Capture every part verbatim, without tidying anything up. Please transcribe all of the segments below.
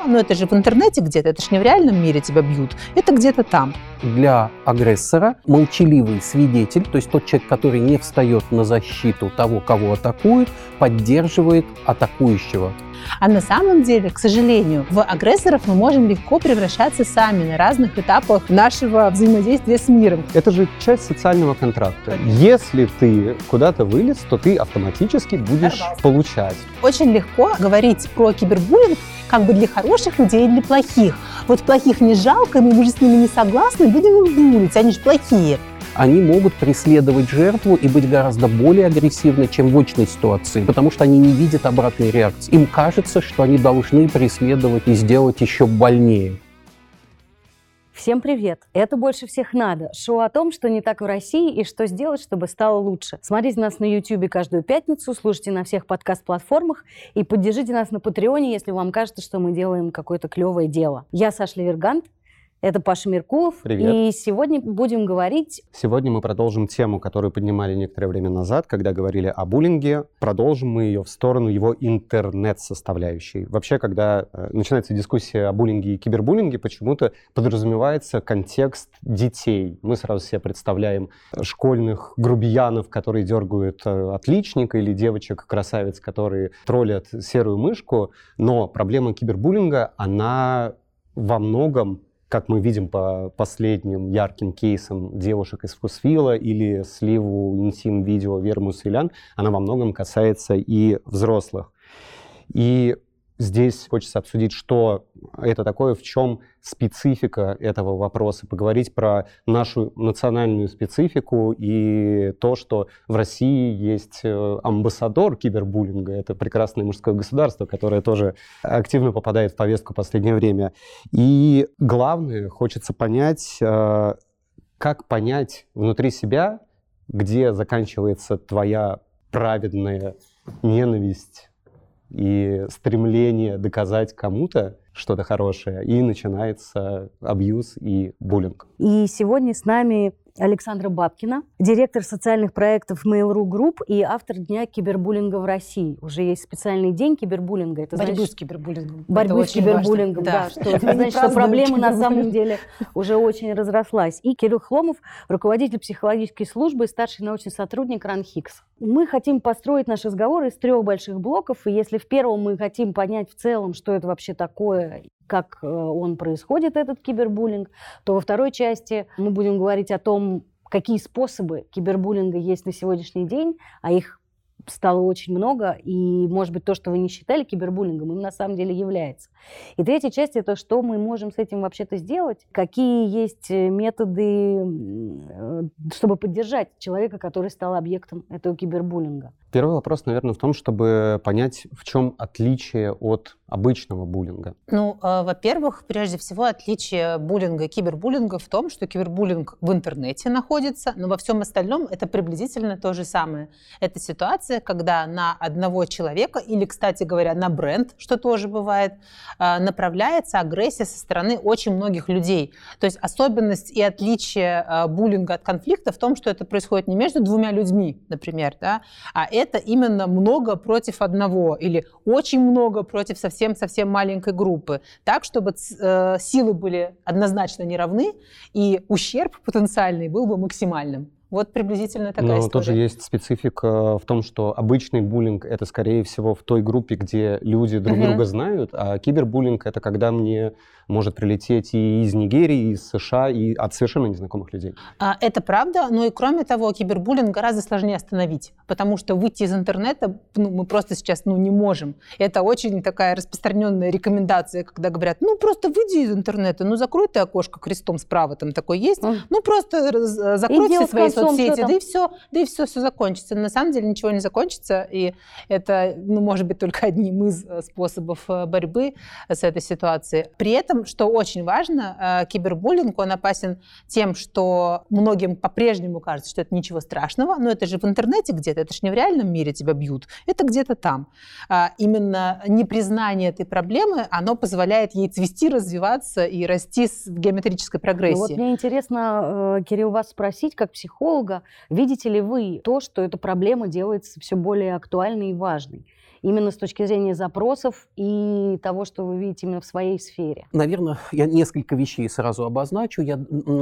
но это же в интернете где-то, это же не в реальном мире тебя бьют, это где-то там. Для агрессора молчаливый свидетель, то есть тот человек, который не встает на защиту того, кого атакуют, поддерживает атакующего. А на самом деле, к сожалению, в агрессоров мы можем легко превращаться сами на разных этапах нашего взаимодействия с миром. Это же часть социального контракта. Конечно. Если ты куда-то вылез, то ты автоматически будешь Нормально. Получать. Очень легко говорить про кибербуллинг как бы для хороших людей и для плохих. Вот плохих не жалко, мы уже с ними не согласны, будем их булить, они же плохие. Они могут преследовать жертву и быть гораздо более агрессивны, чем в очной ситуации, потому что они не видят обратной реакции. Им кажется, что они должны преследовать и сделать еще больнее. Всем привет! Это «Больше всех надо» – шоу о том, что не так в России и что сделать, чтобы стало лучше. Смотрите нас на YouTube каждую пятницу, слушайте на всех подкаст-платформах и поддержите нас на Патреоне, если вам кажется, что мы делаем какое-то клевое дело. Я Саша Левергант. Это Паша Меркулов. Привет. И сегодня будем говорить... Сегодня мы продолжим тему, которую поднимали некоторое время назад, когда говорили о буллинге. Продолжим мы ее в сторону его интернет-составляющей. Вообще, когда э, начинается дискуссия о буллинге и кибербуллинге, почему-то подразумевается контекст детей. Мы сразу себе представляем школьных грубиянов, которые дергают э, отличника, или девочек-красавиц, которые троллят серую мышку. Но проблема кибербуллинга, она во многом, как мы видим по последним ярким кейсам девушек из Вкусвилла или сливу интим-видео Веры Мусылян, она во многом касается и взрослых. И здесь хочется обсудить, что это такое, в чем специфика этого вопроса, поговорить про нашу национальную специфику и то, что в России есть амбассадор кибербуллинга, это прекрасное мужское государство, которое тоже активно попадает в повестку в последнее время. И главное, хочется понять, как понять внутри себя, где заканчивается твоя праведная ненависть и стремление доказать кому-то что-то хорошее, и начинается абьюз и буллинг. И сегодня с нами Александра Бабкина, директор социальных проектов Mail.ru Group и автор Дня кибербуллинга в России. Уже есть специальный день кибербуллинга. Это борьбы значит, с кибербуллингом. Борьбы с кибербуллингом, да. да что, это значит, что проблема на самом деле уже очень разрослась. И Кирилл Хломов, руководитель психологической службы и старший научный сотрудник РАНХИКС. Мы хотим построить наш разговор из трех больших блоков. И если в первом мы хотим понять в целом, что это вообще такое, как он происходит, этот кибербуллинг, то во второй части мы будем говорить о том, какие способы кибербуллинга есть на сегодняшний день, а их стало очень много, и, может быть, то, что вы не считали кибербуллингом, им на самом деле является. И третья часть – это что мы можем с этим вообще-то сделать, какие есть методы, чтобы поддержать человека, который стал объектом этого кибербуллинга. Первый вопрос, наверное, в том, чтобы понять, в чем отличие от обычного буллинга. Ну, э, во-первых, прежде всего, отличие буллинга и кибербуллинга в том, что кибербуллинг в интернете находится, но во всем остальном это приблизительно то же самое. Это ситуация, когда на одного человека, или, кстати говоря, на бренд, что тоже бывает, э, направляется агрессия со стороны очень многих людей. То есть особенность и отличие э, буллинга от конфликта в том, что это происходит не между двумя людьми, например, да, а это это именно много против одного или очень много против совсем-совсем маленькой группы. Так, чтобы э, силы были однозначно не равны, и ущерб потенциальный был бы максимальным. Вот приблизительно такая Но история. тоже есть специфика в том, что обычный буллинг — это, скорее всего, в той группе, где люди друг uh-huh. друга знают, а кибербуллинг — это когда мне может прилететь и из Нигерии, и из США, и от совершенно незнакомых людей. Это правда, но и кроме того, кибербуллинг гораздо сложнее остановить, потому что выйти из интернета ну, мы просто сейчас ну, не можем. Это очень такая распространенная рекомендация, когда говорят, ну просто выйди из интернета, ну закрой ты окошко крестом справа, там такое есть, uh-huh. ну просто закрой все свои соцсети, да и все, да и все, все закончится. На самом деле ничего не закончится, и это ну, может быть только одним из способов борьбы с этой ситуацией. При этом, что очень важно, кибербуллинг, он опасен тем, что многим по-прежнему кажется, что это ничего страшного, но это же в интернете где-то, это же не в реальном мире тебя бьют, это где-то там. Именно непризнание этой проблемы, оно позволяет ей цвести, развиваться и расти в геометрической прогрессии. Ну вот мне интересно, Кирилл, вас спросить, как психолога, видите ли вы то, что эта проблема делается все более актуальной и важной? именно с точки зрения запросов и того, что вы видите именно в своей сфере? Наверное, я несколько вещей сразу обозначу. Я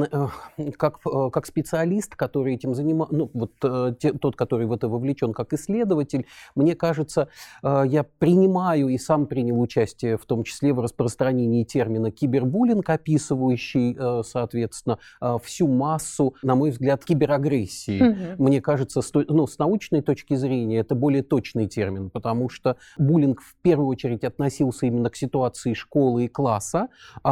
как, как специалист, который этим занимается, ну, вот тот, который в это вовлечен как исследователь, мне кажется, я принимаю и сам принял участие в том числе в распространении термина кибербуллинг, описывающий, соответственно, всю массу, на мой взгляд, киберагрессии. Угу. Мне кажется, с, ну, с научной точки зрения это более точный термин, потому что буллинг в первую очередь относился именно к ситуации школы и класса,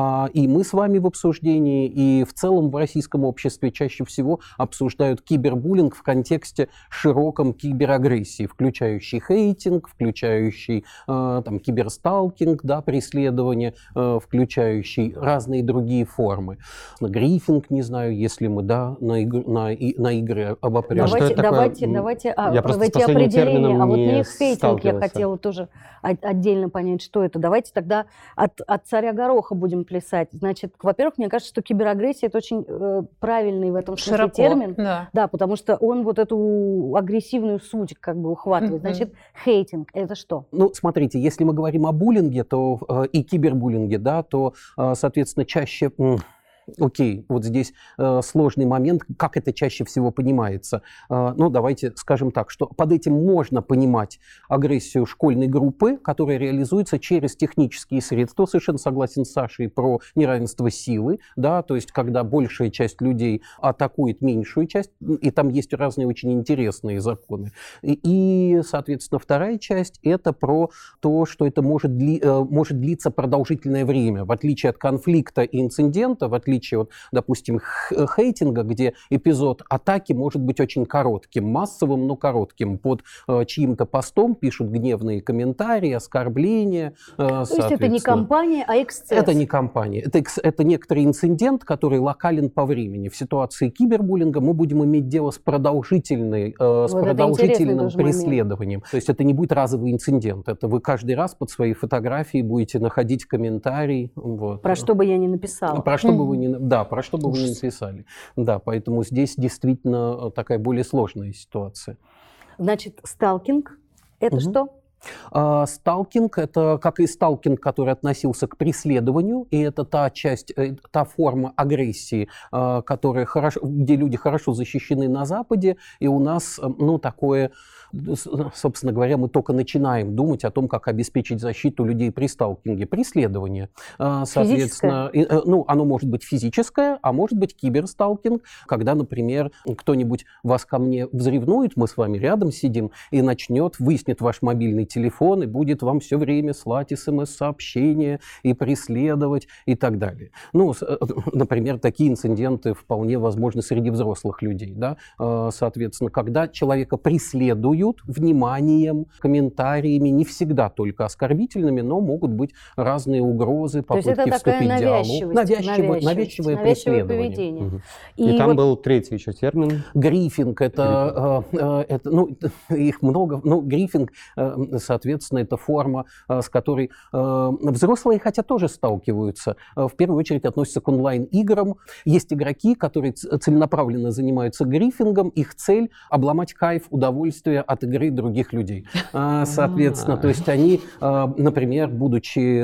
и мы с вами в обсуждении, и в целом в российском обществе чаще всего обсуждают кибербуллинг в контексте широком киберагрессии, включающий хейтинг, включающий там, киберсталкинг, да, преследование, включающий разные другие формы. Грифинг, не знаю, если мы да, на, игр, на, на игры обопрем. Давайте, давайте, давайте а, я в эти определения. А вот мне хейтинг я хотела тоже отдельно понять, что это. Давайте тогда от, от царя гороха будем плясать. Значит, во-первых, мне кажется, что киберагрессия – это очень э, правильный в этом смысле Широко, термин. Да. да, потому что он вот эту агрессивную суть как бы ухватывает. Mm-hmm. Значит, хейтинг – это что? Ну, смотрите, если мы говорим о буллинге то, э, и кибербуллинге, да, то, э, соответственно, чаще... Э, Окей, вот здесь э, сложный момент, как это чаще всего понимается. Э, ну, давайте скажем так, что под этим можно понимать агрессию школьной группы, которая реализуется через технические средства. Совершенно согласен с Сашей про неравенство силы, да, то есть когда большая часть людей атакует меньшую часть, и там есть разные очень интересные законы. И, и соответственно, вторая часть – это про то, что это может, дли, э, может длиться продолжительное время, в отличие от конфликта и инцидента, в отличие от, допустим, хейтинга, где эпизод атаки может быть очень коротким, массовым, но коротким. Под э, чьим-то постом пишут гневные комментарии, оскорбления. Э, То есть это не кампания, а эксцесс? Это не кампания. Это, это некоторый инцидент, который локален по времени. В ситуации кибербуллинга мы будем иметь дело с, продолжительной, э, с вот продолжительным преследованием. То есть это не будет разовый инцидент. Это вы каждый раз под своей фотографией будете находить комментарий. Вот. Про что бы я ни написала. Про что бы вы ни Да, про что бы вы ни написали. Да, поэтому здесь действительно такая более сложная ситуация. Значит, сталкинг – это угу. что? А, сталкинг – это, как и сталкинг, который относился к преследованию, и это та часть, та форма агрессии, которая хорошо, где люди хорошо защищены на Западе, и у нас, ну, такое... Собственно говоря, мы только начинаем думать о том, как обеспечить защиту людей при сталкинге. Преследование. Соответственно, физическое? Ну, оно может быть физическое, а может быть киберсталкинг, когда, например, кто-нибудь вас ко мне взревнует, мы с вами рядом сидим, и начнет, выяснит ваш мобильный телефон, и будет вам все время слать смс-сообщения, и преследовать, и так далее. Ну, например, такие инциденты вполне возможны среди взрослых людей. Да? Соответственно, когда человека преследуют, вниманием, комментариями, не всегда только оскорбительными, но могут быть разные угрозы, попытки вступить в диалог. Навязчивое, навязчивое преследование. Поведение. Угу. И, и там вот был третий еще термин. Грифинг. Это, э, это, ну, их много. Ну, грифинг, э, соответственно, это форма, э, с которой э, взрослые, хотя тоже сталкиваются, э, в первую очередь относятся к онлайн-играм. Есть игроки, которые целенаправленно занимаются грифингом. Их цель – обломать кайф, удовольствие от игры других людей. Соответственно, то есть они, например, будучи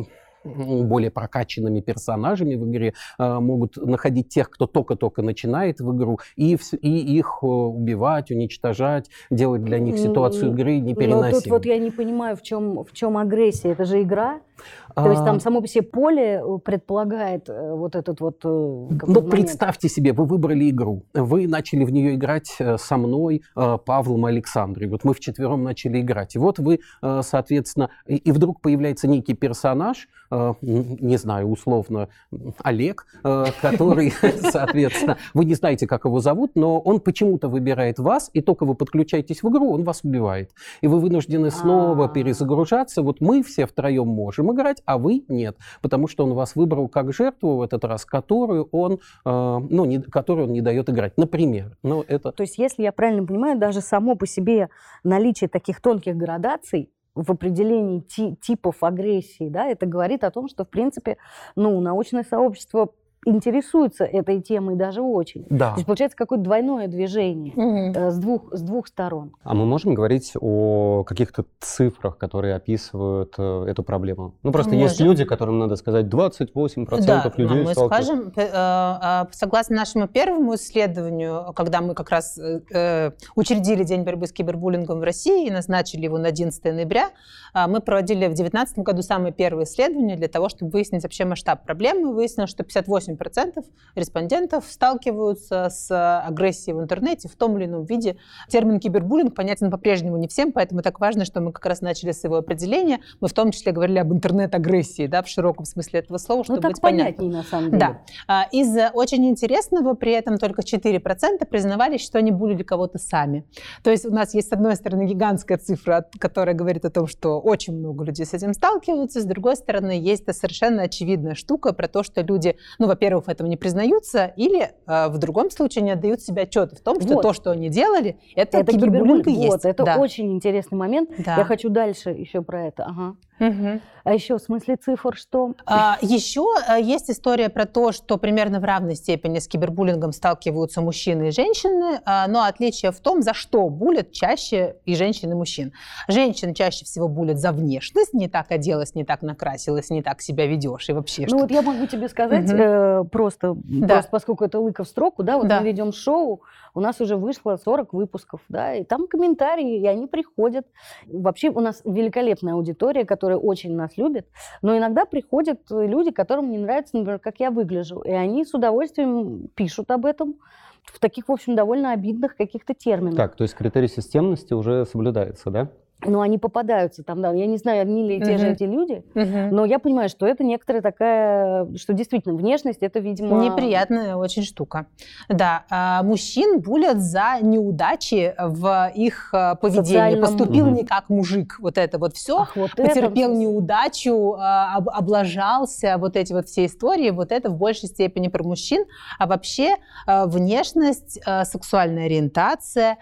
более прокачанными персонажами в игре, могут находить тех, кто только-только начинает в игру, и, и их убивать, уничтожать, делать для них ситуацию игры непереносимой. Но тут вот я не понимаю, в чем, в чем агрессия. Это же игра? То есть там само по себе поле предполагает вот этот вот... Ну, момент. Представьте себе, вы выбрали игру, вы начали в нее играть со мной, Павлом и Александрой. Вот мы вчетвером начали играть. И вот вы, соответственно, и вдруг появляется некий персонаж, не знаю, условно, Олег, который, соответственно, вы не знаете, как его зовут, но он почему-то выбирает вас, и только вы подключаетесь в игру, он вас убивает. И вы вынуждены снова А-а-а. перезагружаться. Вот мы все втроем можем играть, а вы нет, потому что он вас выбрал как жертву в этот раз, которую он, ну, не, которую он не дает играть. Например. Ну, это... То есть, если я правильно понимаю, даже само по себе наличие таких тонких градаций в определении ти- типов агрессии, да, это говорит о том, что, в принципе, ну, научное сообщество интересуются этой темой даже очень. Да. То есть получается какое-то двойное движение угу. с, двух, с двух сторон. А мы можем говорить о каких-то цифрах, которые описывают э, эту проблему? Ну, просто Можем. Есть люди, которым надо сказать, двадцать восемь процентов да, людей мы сталкиваются. скажем, э, э, согласно нашему первому исследованию, когда мы как раз э, учредили День борьбы с кибербуллингом в России и назначили его на одиннадцатое ноября, э, мы проводили в две тысячи девятнадцатом году самое первое исследование для того, чтобы выяснить вообще масштаб проблемы. Выяснилось, что пятьдесят восемь процентов респондентов сталкиваются с агрессией в интернете в том или ином виде. Термин кибербуллинг понятен по-прежнему не всем, поэтому так важно, что мы как раз начали с его определения. Мы в том числе говорили об интернет-агрессии, да, в широком смысле этого слова, чтобы ну, так быть понятным. понятнее, на самом деле. Да. Из очень интересного, при этом только четыре процента признавались, что они буллили кого-то сами. То есть у нас есть, с одной стороны, гигантская цифра, которая говорит о том, что очень много людей с этим сталкиваются, с другой стороны, есть совершенно очевидная штука про то, что люди, ну, во-первых, этого не признаются, или э, в другом случае не отдают себе отчет в том, что вот. то, что они делали, это, это кибербуллинг и есть. Вот, это да. очень интересный момент. Да. Я хочу дальше еще про это. Ага. Угу. А еще в смысле цифр что? А, еще а, есть история про то, что примерно в равной степени с кибербуллингом сталкиваются мужчины и женщины, а, но отличие в том, за что буллят чаще и женщин, и мужчин. Женщин чаще всего буллят за внешность, не так оделась, не так накрасилась, не так себя ведешь и вообще Ну что-то. вот я могу тебе сказать, угу. э, просто, да. просто поскольку это лыка в строку, да, вот да. мы ведем шоу, у нас уже вышло сорок выпусков, да, и там комментарии, и они приходят. Вообще у нас великолепная аудитория, которая очень нас любит, но иногда приходят люди, которым не нравится, например, как я выгляжу, и они с удовольствием пишут об этом в таких, в общем, довольно обидных каких-то терминах. Так, то есть критерий системности уже соблюдается, да? Но они попадаются там, да. Я не знаю, одни ли те uh-huh. же эти люди, uh-huh. но я понимаю, что это некоторая такая, что действительно внешность, это, видимо... Неприятная очень штука. Да, а мужчин булят за неудачи в их поведении. Социальном... Поступил uh-huh. не как мужик, вот это вот все. Ах, вот потерпел это... неудачу, об, облажался, вот эти вот все истории, вот это в большей степени про мужчин. А вообще внешность, сексуальная ориентация,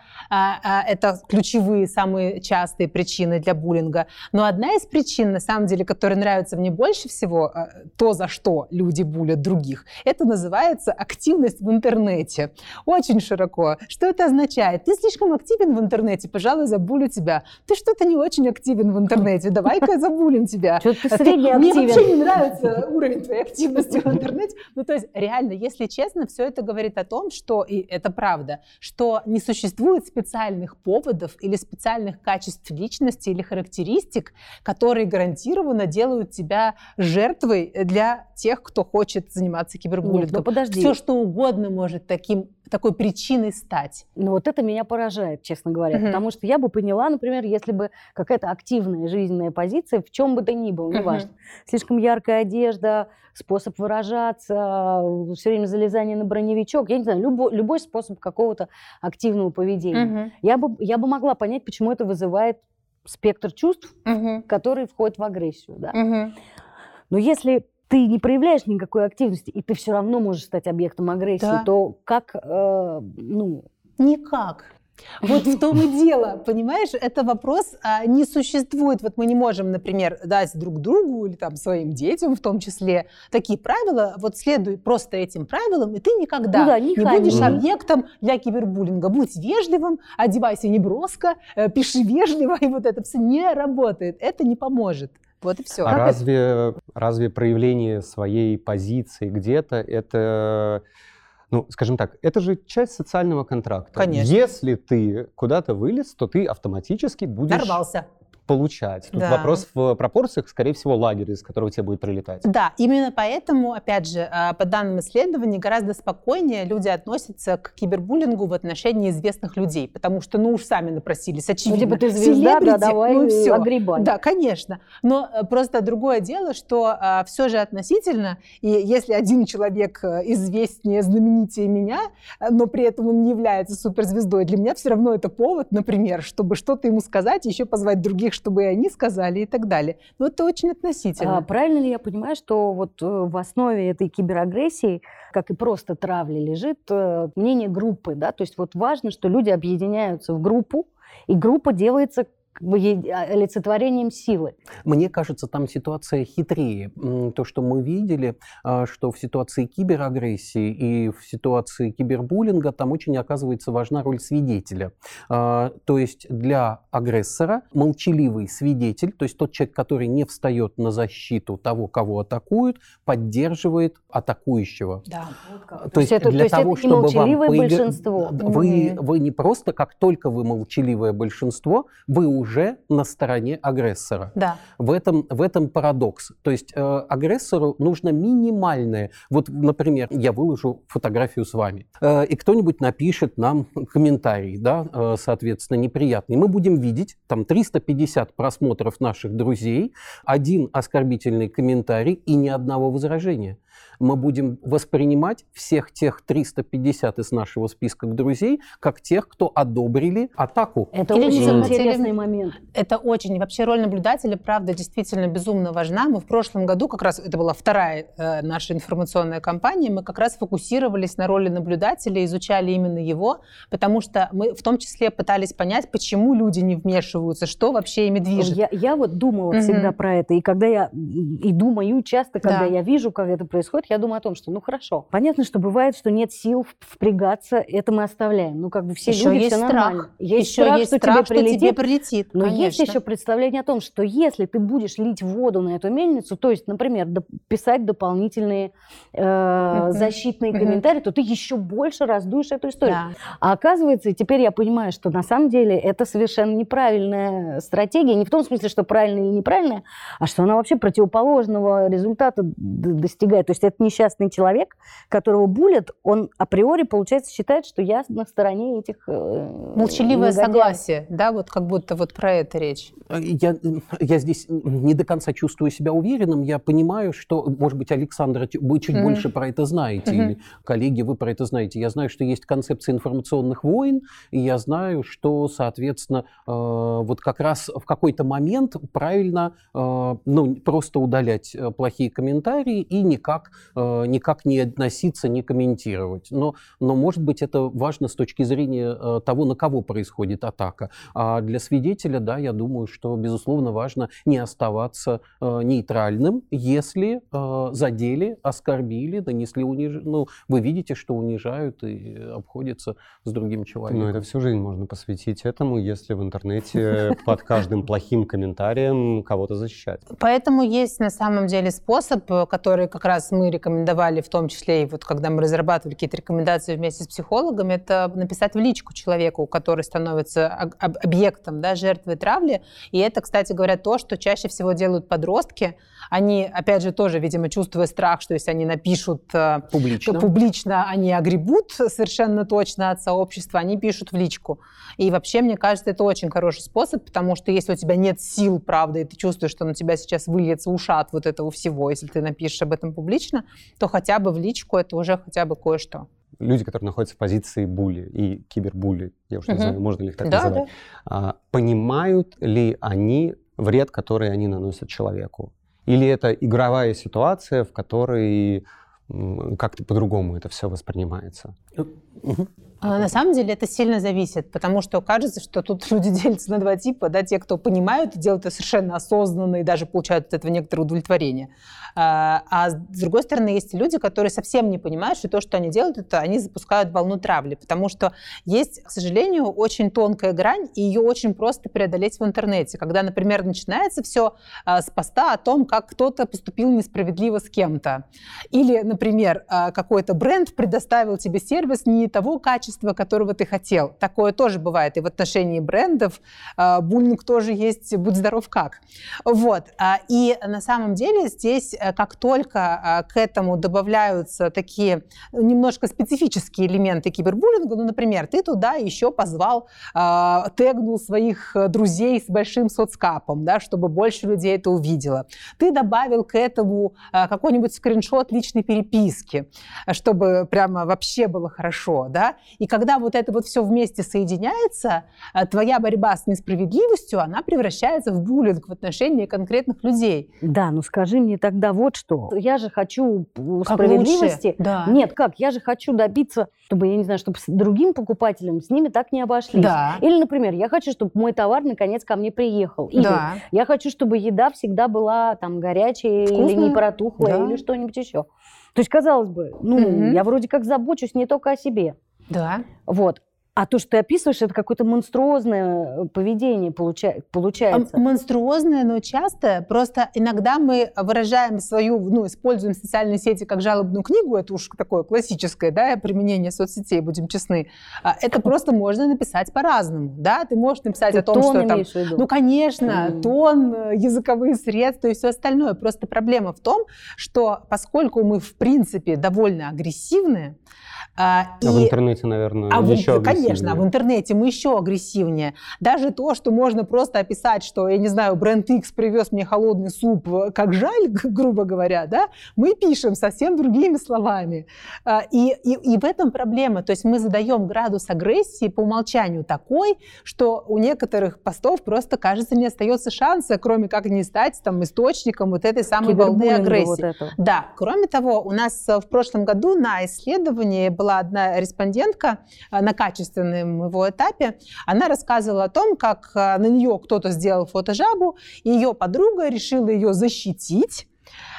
это ключевые, самые частые причины для буллинга. Но одна из причин, на самом деле, которая нравится мне больше всего, то, за что люди буллят других, это называется активность в интернете. Очень широко. Что это означает? Ты слишком активен в интернете, пожалуй, забулю тебя. Ты что-то не очень активен в интернете, давай-ка забулим тебя. Что-то ты средне Мне активен. вообще не нравится уровень твоей активности в интернете. Ну, то есть, реально, если честно, все это говорит о том, что, и это правда, что не существует специальных поводов или специальных качеств личности или характеристик, которые гарантированно делают тебя жертвой для тех, кто хочет заниматься кибербуллингом. Нет, ну подожди. Все, что угодно может таким, такой причиной стать. Ну вот это меня поражает, честно говоря, uh-huh. потому что я бы поняла, например, если бы какая-то активная жизненная позиция в чем бы то ни было, неважно, uh-huh. слишком яркая одежда, способ выражаться, все время залезание на броневичок, я не знаю, любой, любой способ какого-то активного поведения. Uh-huh. Я бы, я бы могла понять, почему это вызывает спектр чувств, uh-huh. который входит в агрессию. Да? Uh-huh. Но если ты не проявляешь никакой активности, и ты все равно можешь стать объектом агрессии, да. то как, э, ну... Никак. Вот в том и дело, понимаешь, это вопрос а, не существует. Вот мы не можем, например, дать друг другу или там своим детям в том числе такие правила, вот следуй просто этим правилам, и ты никогда ну да, не, не будешь объектом для кибербуллинга. Будь вежливым, одевайся неброско, э, пиши вежливо, и вот это все не работает. Это не поможет. Вот и все. А разве, разве проявление своей позиции где-то это... Ну, скажем так, это же часть социального контракта. Конечно. Если ты куда-то вылез, то ты автоматически будешь... Дорвался. Получать. Тут да. вопрос в пропорциях, скорее всего, лагеря, из которого тебе будет прилетать. Да, именно поэтому, опять же, по данным исследований, гораздо спокойнее люди относятся к кибербуллингу в отношении известных людей, потому что, ну уж сами напросились, очевидно. Ну, типа ты звезда, да, давай ну, все. огребай. Да, конечно. Но просто другое дело, что а, все же относительно, и если один человек известнее, знаменитее меня, но при этом он не является суперзвездой, для меня все равно это повод, например, чтобы что-то ему сказать, еще позвать других, чтобы и они сказали и так далее. Но это очень относительно. А, правильно ли я понимаю, что вот в основе этой киберагрессии, как и просто травли, лежит мнение группы, да? То есть вот важно, что люди объединяются в группу, и группа делается как бы олицетворением силы. Мне кажется, там ситуация хитрее. То, что мы видели, что в ситуации киберагрессии и в ситуации кибербуллинга там очень, оказывается, важна роль свидетеля. То есть для агрессора молчаливый свидетель, то есть тот человек, который не встает на защиту того, кого атакуют, поддерживает атакующего. Да, вот как. То, то есть это, для то есть того, это не чтобы молчаливое вам большинство. Вы, Mm-hmm. вы не просто, как только вы молчаливое большинство, вы уже на стороне агрессора. Да. В этом, в этом парадокс. То есть э, агрессору нужно минимальное. Вот, например, я выложу фотографию с вами, э, и кто-нибудь напишет нам комментарий, да, э, соответственно, неприятный. Мы будем видеть там триста пятьдесят просмотров наших друзей, один оскорбительный комментарий и ни одного возражения. Мы будем воспринимать всех тех триста пятьдесят из нашего списка друзей как тех, кто одобрили атаку. Это Или очень не интересный момент. Это очень. Вообще роль наблюдателя, правда, действительно безумно важна. Мы в прошлом году, как раз это была вторая э, наша информационная кампания, мы как раз фокусировались на роли наблюдателя, изучали именно его, потому что мы в том числе пытались понять, почему люди не вмешиваются, что вообще ими движет. Я, я вот думала mm-hmm. всегда про это, и когда я и думаю часто, когда да. я вижу, как это происходит, я думаю о том, что, ну хорошо, понятно, что бывает, что нет сил впрягаться, это мы оставляем. Ну как бы все еще люди, есть все страх. нормально. Есть еще страх, есть что, страх, тебе, прилетит, что тебе прилетит. Но конечно. есть еще представление о том, что если ты будешь лить воду на эту мельницу, то есть, например, доп- писать дополнительные э, mm-hmm. защитные mm-hmm. комментарии, то ты еще больше раздуешь эту историю. Да. А оказывается, теперь я понимаю, что на самом деле это совершенно неправильная стратегия, не в том смысле, что правильная или неправильная, а что она вообще противоположного результата достигает. То есть это несчастный человек, которого булят, он априори, получается, считает, что я на стороне этих э, молчаливое негодяев. Согласие, да, вот как будто вот про это речь. Я, я здесь не до конца чувствую себя уверенным. Я понимаю, что, может быть, Александра, вы чуть mm-hmm. больше про это знаете, mm-hmm. или коллеги, вы про это знаете. Я знаю, что есть концепция информационных войн, и я знаю, что, соответственно, э, вот как раз в какой-то момент правильно э, ну, просто удалять плохие комментарии и никак, э, никак не относиться, не комментировать. Но, но, может быть, это важно с точки зрения э, того, на кого происходит атака. А для свидетеля, да, я думаю, что, безусловно, важно не оставаться э, нейтральным, если э, задели, оскорбили, нанесли унижение. Ну, вы видите, что унижают и обходятся с другим человеком. Ну, это всю жизнь можно посвятить этому, если в интернете под каждым плохим комментарием кого-то защищать. Поэтому есть на самом деле способ, который как раз мы рекомендовали, в том числе и вот когда мы разрабатывали какие-то рекомендации вместе с психологом, это написать в личку человеку, который становится объектом, да, жертвой травли. И это, кстати говоря, то, что чаще всего делают подростки. Они, опять же, тоже, видимо, чувствуя страх, что если они напишут публично, то публично они огребут совершенно точно от сообщества, они пишут в личку. И вообще, мне кажется, это очень хороший способ, потому что если у тебя нет сил, правда, и ты чувствуешь, что на тебя сейчас выльется ушат вот этого всего, если ты напишешь об этом публично, то хотя бы в личку это уже хотя бы кое-что. Люди, которые находятся в позиции були и кибербули, я уже не знаю, можно ли их так да, называть, да. понимают ли они вред, который они наносят человеку? Или это игровая ситуация, в которой как-то по-другому это все воспринимается? На самом деле это сильно зависит, потому что кажется, что тут люди делятся на два типа, да, те, кто понимают и делают это совершенно осознанно и даже получают от этого некоторое удовлетворение. А с другой стороны, есть люди, которые совсем не понимают, что то, что они делают, это они запускают волну травли, потому что есть, к сожалению, очень тонкая грань, и ее очень просто преодолеть в интернете. Когда, например, начинается все с поста о том, как кто-то поступил несправедливо с кем-то. Или, например, какой-то бренд предоставил тебе сервис не того качества, которого ты хотел. Такое тоже бывает. И в отношении брендов буллинг тоже есть, будь здоров как. Вот. И на самом деле здесь, как только к этому добавляются такие немножко специфические элементы кибербуллинга, ну, например, ты туда еще позвал, тегнул своих друзей с большим соцкапом, да, чтобы больше людей это увидело. Ты добавил к этому какой-нибудь скриншот личной переписки, чтобы прямо вообще было хорошо, да, и когда вот это вот все вместе соединяется, твоя борьба с несправедливостью, она превращается в буллинг в отношении конкретных людей. Да, ну скажи мне тогда вот что. Я же хочу справедливости. Да. Нет, как? Я же хочу добиться, чтобы, я не знаю, чтобы с другим покупателям с ними так не обошлись. Да. Или, например, я хочу, чтобы мой товар наконец ко мне приехал. Или да. я хочу, чтобы еда всегда была там горячая, вкусная, или не протухлая, да. или что-нибудь еще. То есть, казалось бы, ну, mm-hmm. я вроде как забочусь не только о себе. Да. Вот. А то, что ты описываешь, это какое-то монструозное поведение получа- получается. Монструозное, но часто. Просто иногда мы выражаем свою, ну, используем социальные сети как жалобную книгу, это уж такое классическое, да, применение соцсетей, будем честны. Это просто можно написать по-разному, да. Ты можешь написать ты о том, что там... Виду? Ну, конечно, mm. тон, языковые средства и все остальное. Просто проблема в том, что поскольку мы, в принципе, довольно агрессивны, А, и... а в интернете, наверное, а еще в... агрессивнее. Конечно, а в интернете мы еще агрессивнее. Даже то, что можно просто описать, что, я не знаю, бренд X привез мне холодный суп, как жаль, грубо говоря, да, мы пишем совсем другими словами. И, и, и в этом проблема. То есть мы задаем градус агрессии по умолчанию такой, что у некоторых постов просто, кажется, не остается шанса, кроме как не стать там источником вот этой самой волны агрессии. Вот да. Кроме того, у нас в прошлом году на исследовании была одна респондентка на качественном его этапе, она рассказывала о том, как на нее кто-то сделал фотожабу, и ее подруга решила ее защитить,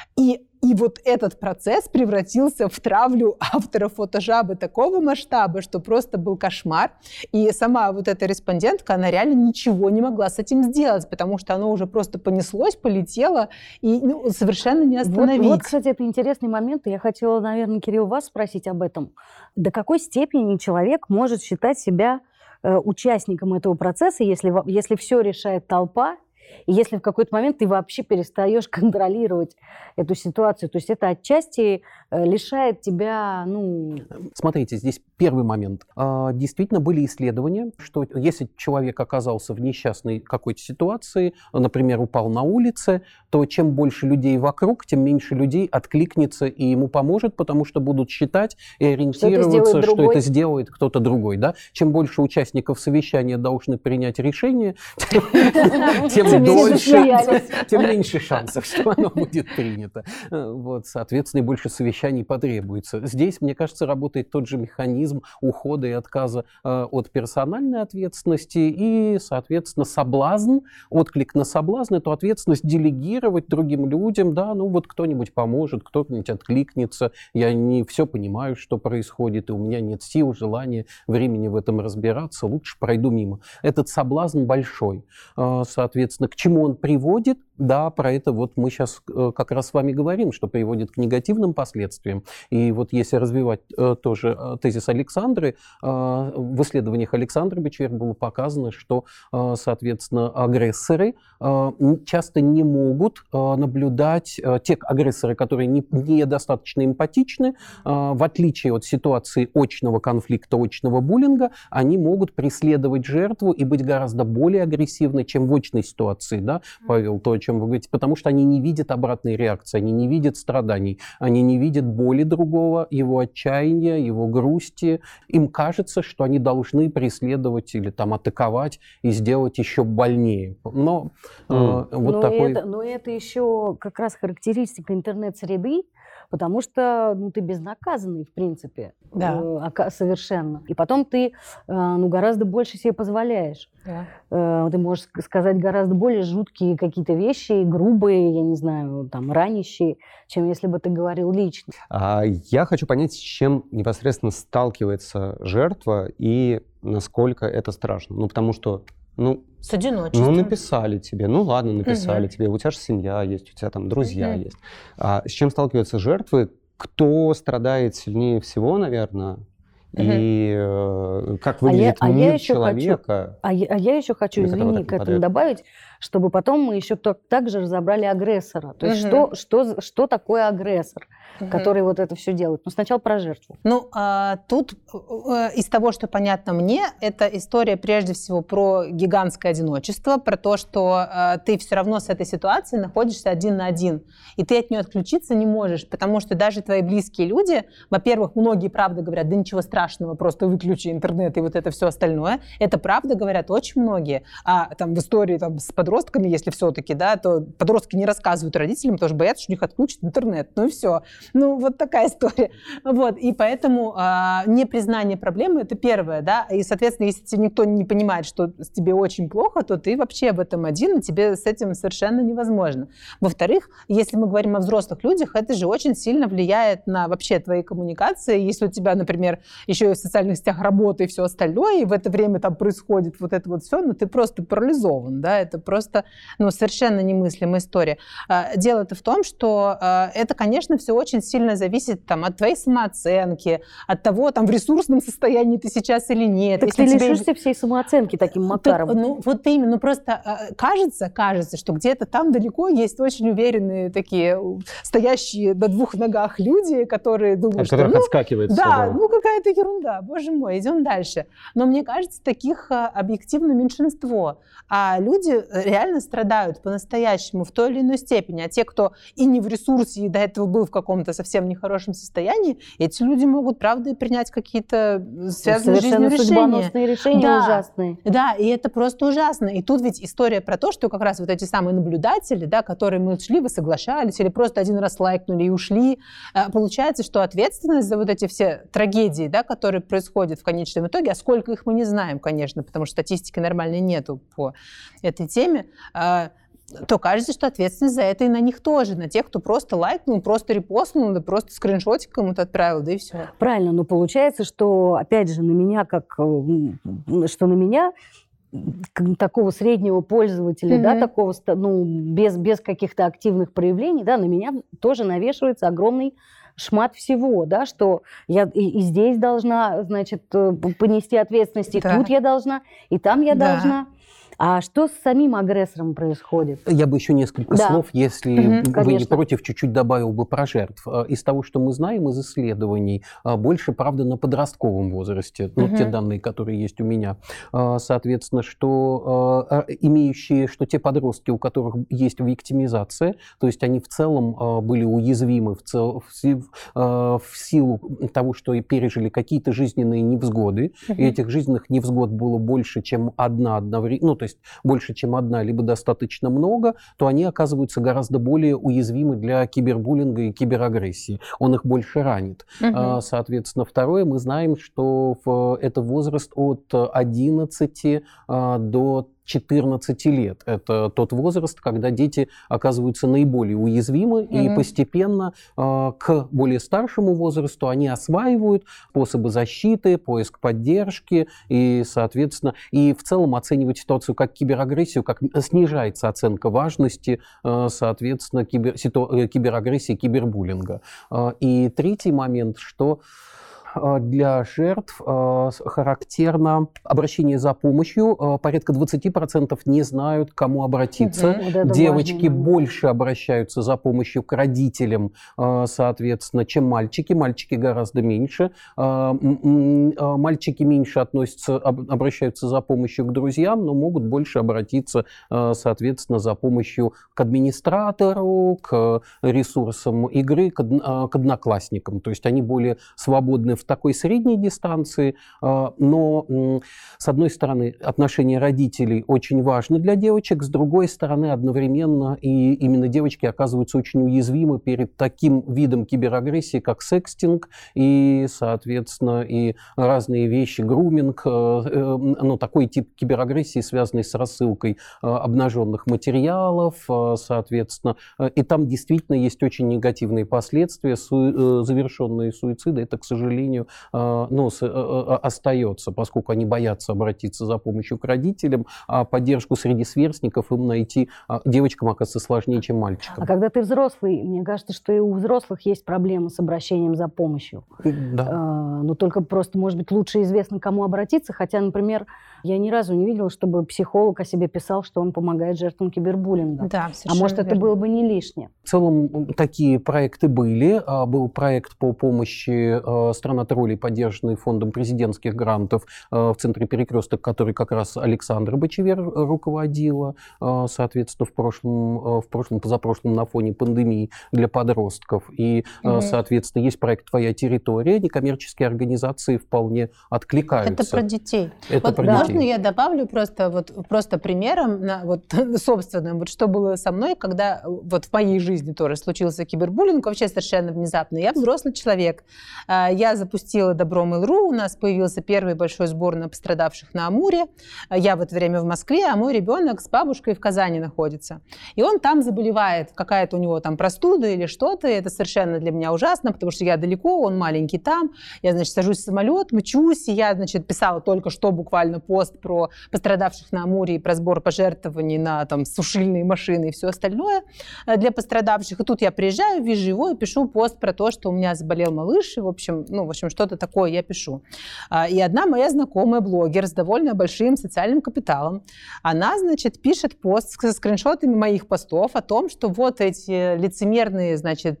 и И вот этот процесс превратился в травлю автора фотожабы такого масштаба, что просто был кошмар. И сама вот эта респондентка, она реально ничего не могла с этим сделать, потому что оно уже просто понеслось, полетело, и ну, совершенно не остановить. Вот, вот, кстати, это интересный момент, и я хотела, наверное, Кирилл, вас спросить об этом. До какой степени человек может считать себя э, участником этого процесса, если, если все решает толпа, и если в какой-то момент ты вообще перестаешь контролировать эту ситуацию, то есть это отчасти лишает тебя, ну... Смотрите, здесь первый момент. Действительно были исследования, что если человек оказался в несчастной какой-то ситуации, например, упал на улице, то чем больше людей вокруг, тем меньше людей откликнется и ему поможет, потому что будут считать и ориентироваться, что, что это сделает кто-то другой. Да? Чем больше участников совещания должны принять решение, тем дольше, тем меньше шансов, что оно будет принято. Вот, соответственно, и больше совещаний потребуется. Здесь, мне кажется, работает тот же механизм ухода и отказа э, от персональной ответственности и, соответственно, соблазн, отклик на соблазн, эту ответственность делегировать другим людям, да, ну вот кто-нибудь поможет, кто-нибудь откликнется, я не все понимаю, что происходит, и у меня нет сил, желания, времени в этом разбираться, лучше пройду мимо. Этот соблазн большой. Э, соответственно, к чему он приводит? Да, про это вот мы сейчас э, как раз с вами говорим, что приводит к негативным последствиям. И вот если развивать э, тоже э, тезис Александры, э, в исследованиях Александры Бочвер было показано, что, э, соответственно, агрессоры э, часто не могут э, наблюдать, э, те агрессоры, которые не, недостаточно эмпатичны, э, в отличие от ситуации очного конфликта, очного буллинга, они могут преследовать жертву и быть гораздо более агрессивны, чем в очной ситуации, да, Павел, то, о чем вы говорите, потому что они не видят обратной реакции, они не видят страданий, они не видят боли другого, его отчаяния, его грусти. Им кажется, что они должны преследовать или там атаковать и сделать еще больнее. Но mm. э, вот но такой... Это, но это еще как раз характеристика интернет-среды, потому что ну, ты безнаказанный, в принципе, да. э, совершенно. И потом ты э, ну, гораздо больше себе позволяешь. Да. Э, ты можешь сказать гораздо более жуткие какие-то вещи, грубые, я не знаю, там, ранящие, чем если бы ты говорил лично. А я хочу понять, с чем непосредственно сталкивается жертва и насколько это страшно. Ну, потому что Ну, с одиночеством. Ну, написали тебе. Ну, ладно, написали угу. тебе. У тебя же семья есть, у тебя там друзья угу. есть. А с чем сталкиваются жертвы? Кто страдает сильнее всего, наверное? Угу. И э, как выглядит а я, мир а я человека? Хочу, а, я, а я еще хочу, извини, к этому добавить, чтобы потом мы еще также разобрали агрессора. То есть угу. что, что, что такое агрессор, угу. который вот это все делает. Но сначала про жертву. Ну, а, тут а, из того, что понятно мне, это история прежде всего про гигантское одиночество, про то, что а, ты все равно с этой ситуацией находишься один на один, и ты от нее отключиться не можешь, потому что даже твои близкие люди, во-первых, многие правда говорят, да ничего страшного, просто выключи интернет и вот это все остальное. Это правда говорят очень многие. А там в истории там, с подростками, если все-таки, да, то подростки не рассказывают родителям, потому что боятся, что у них отключат интернет. Ну и все. Ну вот такая история. Вот. И поэтому а, непризнание проблемы — это первое, да. И, соответственно, если никто не понимает, что тебе очень плохо, то ты вообще об этом один, и тебе с этим совершенно невозможно. Во-вторых, если мы говорим о взрослых людях, это же очень сильно влияет на вообще твои коммуникации. Если у тебя, например, еще и в социальных сетях работа и все остальное, и в это время там происходит вот это вот все, ну ты просто парализован, да, это просто, ну, совершенно немыслимая история. Дело-то в том, что это, конечно, все очень сильно зависит там от твоей самооценки, от того, там, в ресурсном состоянии ты сейчас или нет. Так если ты тебе... лишишься всей самооценки таким макаром. Так, ну, вот именно, ну, просто кажется, кажется, что где-то там далеко есть очень уверенные такие стоящие на двух ногах люди, которые думают, от что... которых ну, отскакивает да, все. ну, какая-то ерунда, боже мой, идем дальше. Но мне кажется, таких объективно меньшинство. А люди реально страдают по-настоящему в той или иной степени. А те, кто и не в ресурсе, и до этого был в каком-то совсем нехорошем состоянии, эти люди могут, правда, и принять какие-то связанные с жизнью решения. Судьбоносные решения да, ужасные. Да, и это просто ужасно. И тут ведь история про то, что как раз вот эти самые наблюдатели, да, которые мы шли, вы соглашались, или просто один раз лайкнули и ушли, получается, что ответственность за вот эти все трагедии, да, которые происходят в конечном итоге, а сколько их мы не знаем, конечно, потому что статистики нормальной нету по этой теме, то кажется, что ответственность за это и на них тоже, на тех, кто просто лайкнул, просто репостнул, да просто скриншотик кому-то отправил, да и все. Правильно, но получается, что, опять же, на меня, как, что на меня, такого среднего пользователя, mm-hmm. да, такого, ну, без, без каких-то активных проявлений, да, на меня тоже навешивается огромный шмат всего, да, что я и, и здесь должна, значит, понести ответственность, и да. тут я должна, и там я да. должна. А что с самим агрессором происходит? Я бы еще несколько да. слов, если угу, вы конечно. не против, чуть-чуть добавил бы про жертв. Из того, что мы знаем из исследований, больше, правда, на подростковом возрасте, ну, угу. те данные, которые есть у меня. Соответственно, что имеющие, что те подростки, у которых есть виктимизация, то есть они в целом были уязвимы в, цел, в силу того, что и пережили какие-то жизненные невзгоды, угу. и этих жизненных невзгод было больше, чем одна одновременно, ну, то есть больше, чем одна, либо достаточно много, то они оказываются гораздо более уязвимы для кибербуллинга и киберагрессии. Он их больше ранит. Угу. Соответственно, второе, мы знаем, что это возраст от одиннадцати до четырнадцати лет. Это тот возраст, когда дети оказываются наиболее уязвимы, mm-hmm. и постепенно э, к более старшему возрасту они осваивают способы защиты, поиск поддержки, и, соответственно, и в целом оценивать ситуацию как киберагрессию, как снижается оценка важности, э, соответственно, кибер, ситу, киберагрессии, кибербуллинга. Э, и третий момент, что для жертв характерно обращение за помощью. Порядка двадцать процентов не знают, к кому обратиться. Угу, вот девочки больше обращаются за помощью к родителям, соответственно, чем мальчики. Мальчики гораздо меньше. Мальчики меньше относятся, обращаются за помощью к друзьям, но могут больше обратиться, соответственно, за помощью к администратору, к ресурсам игры, к одноклассникам. То есть они более свободны в такой средней дистанции, но, с одной стороны, отношения родителей очень важны для девочек, с другой стороны, одновременно и именно девочки оказываются очень уязвимы перед таким видом киберагрессии, как секстинг и, соответственно, и разные вещи, груминг, ну, такой тип киберагрессии, связанный с рассылкой обнаженных материалов, соответственно, и там действительно есть очень негативные последствия, завершенные суициды, это, к сожалению, сожалению, ну, остается, поскольку они боятся обратиться за помощью к родителям, а поддержку среди сверстников им найти девочкам, оказывается, сложнее, чем мальчикам. А когда ты взрослый, мне кажется, что и у взрослых есть проблемы с обращением за помощью. Да. А, но только просто, может быть, лучше известно, к кому обратиться. Хотя, например, я ни разу не видела, чтобы психолог о себе писал, что он помогает жертвам кибербуллинга. Да, а может, верно. это было бы не лишнее. В целом, такие проекты были. Был проект по помощи «Страна троллей», поддержанный фондом президентских грантов в центре «Перекресток», который как раз Александра Бочевер руководила, соответственно, в прошлом, в прошлом, позапрошлом на фоне пандемии для подростков. И, угу. соответственно, есть проект «Твоя территория». Некоммерческие организации вполне откликаются. Это про детей. Это вот про можно детей. я добавлю просто, вот, просто примером, на, вот, собственным, вот что было со мной, когда вот в моей жизни тоже случился кибербуллинг, вообще совершенно внезапно. Я взрослый человек. Я запустила Добро Mail.ru, у нас появился первый большой сбор на пострадавших на Амуре. Я в это время в Москве, а мой ребенок с бабушкой в Казани находится. И он там заболевает, какая-то у него там простуда или что-то, и это совершенно для меня ужасно, потому что я далеко, он маленький там. Я, значит, сажусь в самолет, мчусь, и я, значит, писала только что буквально пост про пострадавших на Амуре и про сбор пожертвований на там сушильные машины и все остальное для пострадавших. И тут я приезжаю, вижу его и пишу пост про то, что у меня заболел малыш, и, в общем, ну, в общем, что-то такое я пишу. И одна моя знакомая блогер с довольно большим социальным капиталом, она, значит, пишет пост со скриншотами моих постов о том, что вот эти лицемерные, значит,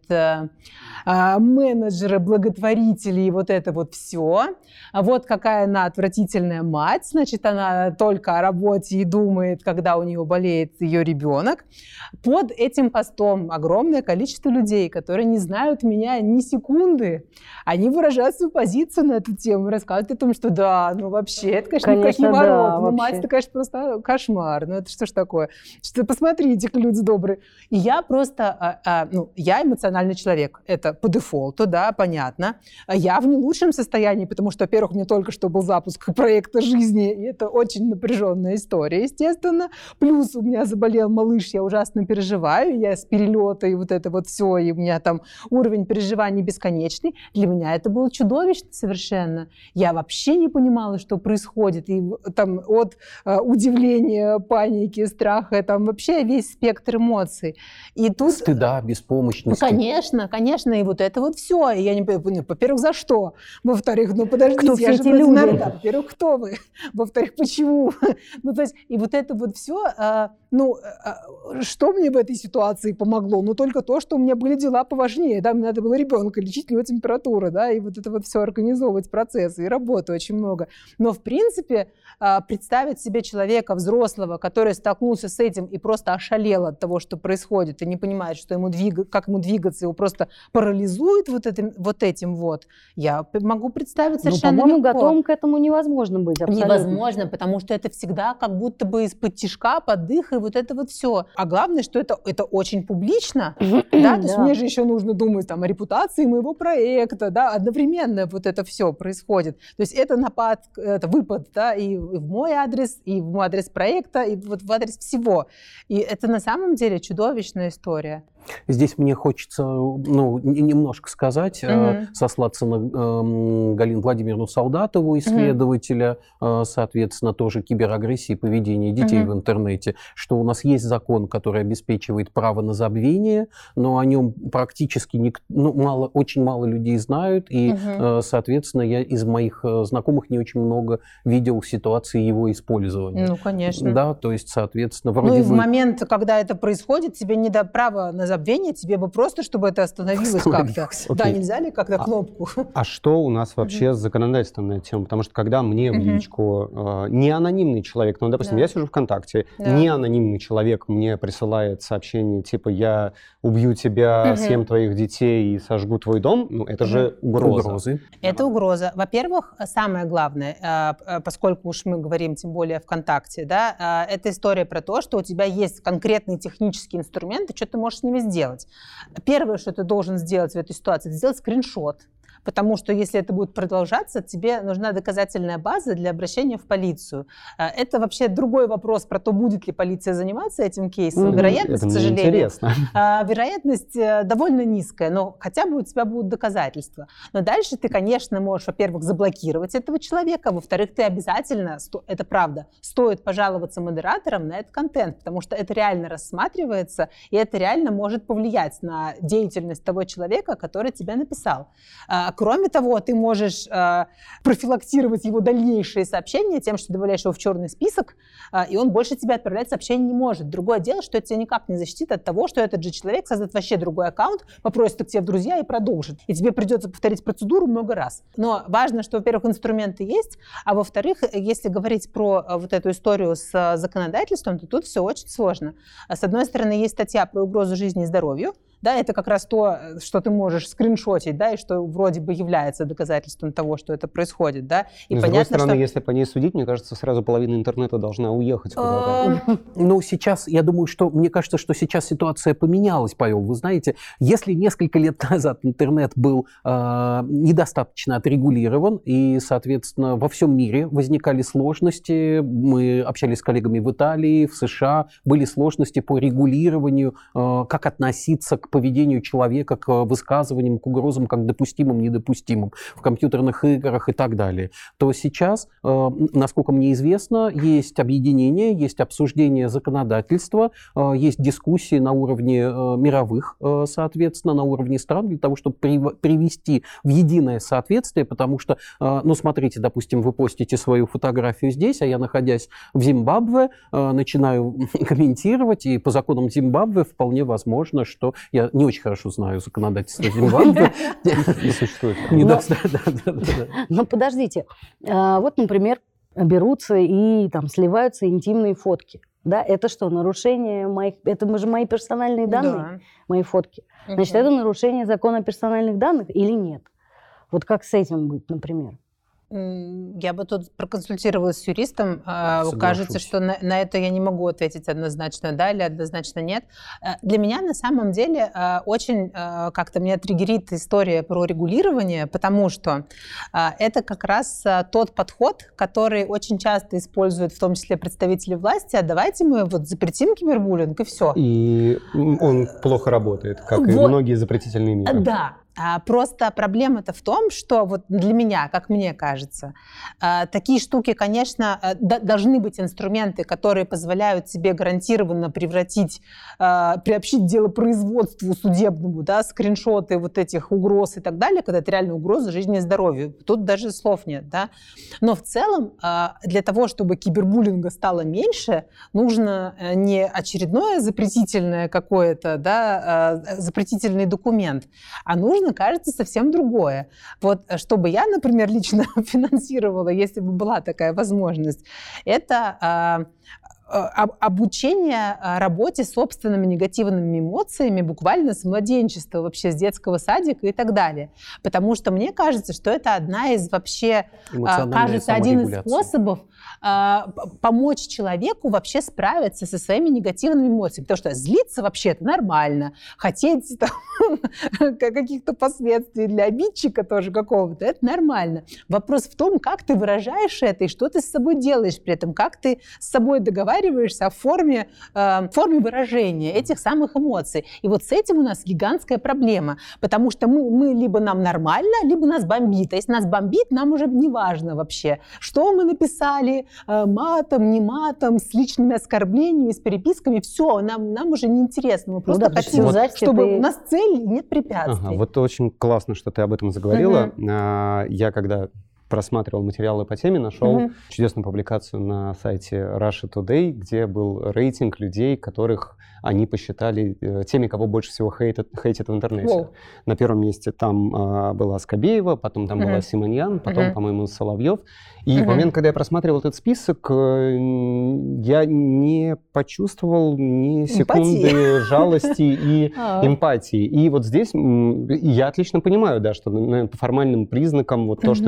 менеджеры, благотворители и вот это вот все. Вот какая она отвратительная мать. Значит, она только о работе и думает, когда у нее болеет ее ребенок. Под этим постом огромное количество людей, которые не знают меня ни секунды. Они выражают свою позицию на эту тему, рассказывают о том, что да, ну вообще, это, конечно, конечно никак не ворот. да, ну, мать, это, конечно, просто кошмар. Ну, это что ж такое? Что, посмотрите, люди добрые. И я просто, а, а, ну, я эмоциональный человек. Это по дефолту, да, понятно. Я в не лучшем состоянии, потому что, во-первых, у меня только что был запуск проекта жизни, и это очень напряженная история, естественно. Плюс у меня заболел малыш, я ужасно переживаю, я с перелета и вот это вот все, и у меня там уровень переживаний бесконечный. Для меня это было чудовищно совершенно. Я вообще не понимала, что происходит. И там от э, удивления, паники, страха, там вообще весь спектр эмоций. И тут... Стыда, беспомощности. Ну, конечно, конечно, и вот это вот все. И я не понимаю, во-первых, за что? Во-вторых, ну подождите, кто я все же эти люди? Да, во-первых, кто вы? Во-вторых, почему? Ну, то есть, и вот это вот все, а, ну, а, что мне в этой ситуации помогло? Ну, только то, что у меня были дела поважнее, да, мне надо было ребенка лечить, у него температура, да, и вот это вот все организовывать процессы, и работы очень много. Но, в принципе, а, представить себе человека взрослого, который столкнулся с этим и просто ошалел от того, что происходит, и не понимает, что ему двиг... как ему двигаться, его просто парализует вот этим вот, этим вот. Я могу представить совершенно ну, по-моему, легко. готовым к этому невозможно быть. Абсолютно. Невозможно, потому что это всегда как будто бы из-под тишка, под дых, и вот это вот все. А главное, что это, это очень публично. Да? То есть мне же еще нужно думать там, о репутации моего проекта. Да? Одновременно вот это все происходит. То есть это напад, это выпад, да? И в мой адрес, и в мой адрес проекта, и вот в адрес всего. И это на самом деле чудовищная история. Здесь мне хочется ну, немножко сказать, mm-hmm. э, сослаться на э, Галину Владимировну Солдатову, исследователя, mm-hmm. э, соответственно, тоже киберагрессии и поведения детей mm-hmm. в интернете, что у нас есть закон, который обеспечивает право на забвение, но о нем практически ник- ну, мало, очень мало людей знают, и, mm-hmm. э, соответственно, я из моих знакомых не очень много видел ситуации его использования. Ну, конечно. Да, то есть, соответственно, вроде Ну, и бы... в момент, когда это происходит, тебе не дать права на забвение, тебе бы просто, чтобы это остановилось как-то. Okay. Да, нельзя ли как-то кнопку? А, а что у нас вообще uh-huh. с законодательством на эту тему? Потому что когда мне uh-huh. в личку э, не анонимный человек, ну, допустим, да. я сижу ВКонтакте, да. не анонимный человек мне присылает сообщение типа «я убью тебя, uh-huh. съем твоих детей и сожгу твой дом», ну, это uh-huh. же угроза. Угрозы. Это угроза. Во-первых, самое главное, поскольку уж мы говорим тем более ВКонтакте, да, это история про то, что у тебя есть конкретные технические инструменты, что ты можешь с ними сделать. Первое, что ты должен сделать в этой ситуации, это сделать скриншот. потому что если это будет продолжаться, тебе нужна доказательная база для обращения в полицию. Это вообще другой вопрос про то, будет ли полиция заниматься этим кейсом. Вероятность, это к сожалению, интересно. вероятность довольно низкая, но хотя бы у тебя будут доказательства. Но дальше ты, конечно, можешь, во-первых, заблокировать этого человека, а во-вторых, ты обязательно, это правда, стоит пожаловаться модераторам на этот контент, потому что это реально рассматривается, и это реально может повлиять на деятельность того человека, который тебя написал. Кроме того, ты можешь э, профилактировать его дальнейшие сообщения тем, что добавляешь его в черный список, э, и он больше тебе отправлять сообщения не может. Другое дело, что это тебя никак не защитит от того, что этот же человек создаст вообще другой аккаунт, попросит к тебе в друзья и продолжит. И тебе придется повторить процедуру много раз. Но важно, что, во-первых, инструменты есть, а во-вторых, если говорить про вот эту историю с законодательством, то тут все очень сложно. С одной стороны, есть статья про угрозу жизни и здоровью. Да, это как раз то, что ты можешь скриншотить, да, и что вроде бы является доказательством того, что это происходит, да. И Но, понятно, с другой стороны, что... если по ней судить, мне кажется, сразу половина интернета должна уехать куда-то. Ну, сейчас, я думаю, что, мне кажется, что сейчас ситуация поменялась, Павел. Вы знаете, если несколько лет назад интернет был э, недостаточно отрегулирован, и, соответственно, во всем мире возникали сложности, мы общались с коллегами в Италии, в США, были сложности по регулированию, э, как относиться к поведению человека, к высказываниям, к угрозам, как допустимым, недопустимым в компьютерных играх и так далее, то сейчас, э, насколько мне известно, есть объединение, есть обсуждение законодательства, э, есть дискуссии на уровне э, мировых, э, соответственно, на уровне стран, для того, чтобы при, привести в единое соответствие, потому что, э, ну, смотрите, допустим, вы постите свою фотографию здесь, а я, находясь в Зимбабве, э, начинаю комментировать, и по законам Зимбабве вполне возможно, что я не очень хорошо знаю законодательство Зимбабве. Не существует. Но подождите. Вот, например, берутся и там сливаются интимные фотки. Да, это что, нарушение моих... Это же мои персональные данные, Да. мои фотки. Значит, это нарушение закона о персональных данных или нет? Вот как с этим быть, например? Я бы тут проконсультировалась с юристом. Соглашусь. Кажется, что на, на это я не могу ответить однозначно да или однозначно нет. Для меня на самом деле очень как-то меня триггерит история про регулирование, потому что это как раз тот подход, который очень часто используют в том числе представители власти. А давайте мы вот запретим кибербуллинг и все. И он плохо работает, как Вот. и многие запретительные меры. Да. А просто проблема-то в том, что вот для меня, как мне кажется, такие штуки, конечно, должны быть инструменты, которые позволяют тебе гарантированно превратить, приобщить дело производству судебному, да, скриншоты вот этих угроз и так далее, когда это реально угроза жизни и здоровью. Тут даже слов нет, да. Но в целом для того, чтобы кибербуллинга стало меньше, нужно не очередное запретительное какое-то, да, запретительный документ, а нужно, кажется, совсем другое. Вот что бы я, например, лично финансировала, если бы была такая возможность, это обучение работе с собственными негативными эмоциями буквально с младенчества, вообще с детского садика и так далее. Потому что мне кажется, что это одна из вообще, кажется, один из способов помочь человеку вообще справиться со своими негативными эмоциями. Потому что злиться вообще это нормально. Хотеть там, каких-то последствий для обидчика тоже какого-то, это нормально. Вопрос в том, как ты выражаешь это и что ты с собой делаешь при этом, как ты с собой договариваешься о форме, э, форме выражения этих самых эмоций. И вот с этим у нас гигантская проблема, потому что мы, мы либо нам нормально, либо нас бомбит. А если нас бомбит, нам уже не важно вообще, что мы написали, э, матом, не матом, с личными оскорблениями, с переписками, все, нам, нам уже не интересно. Мы просто ну, да, хотим, вот, чтобы ты... у нас цель, нет препятствий. Ага, вот очень классно, что ты об этом заговорила. Uh-huh. Я когда просматривал материалы по теме, нашел Uh-huh. чудесную публикацию на сайте Russia Today, где был рейтинг людей, которых они посчитали э, теми, кого больше всего хейтят, хейтят в интернете. Wow. На первом месте там э, была Скобеева, потом там uh-huh. была Симоньян, потом, uh-huh. по-моему, Соловьев. И uh-huh. в момент, когда я просматривал этот список, э, я не почувствовал ни секунды эмпатии. жалости и эмпатии. И вот здесь я отлично понимаю, да, что наверное, по формальным признакам вот то, что пишут эти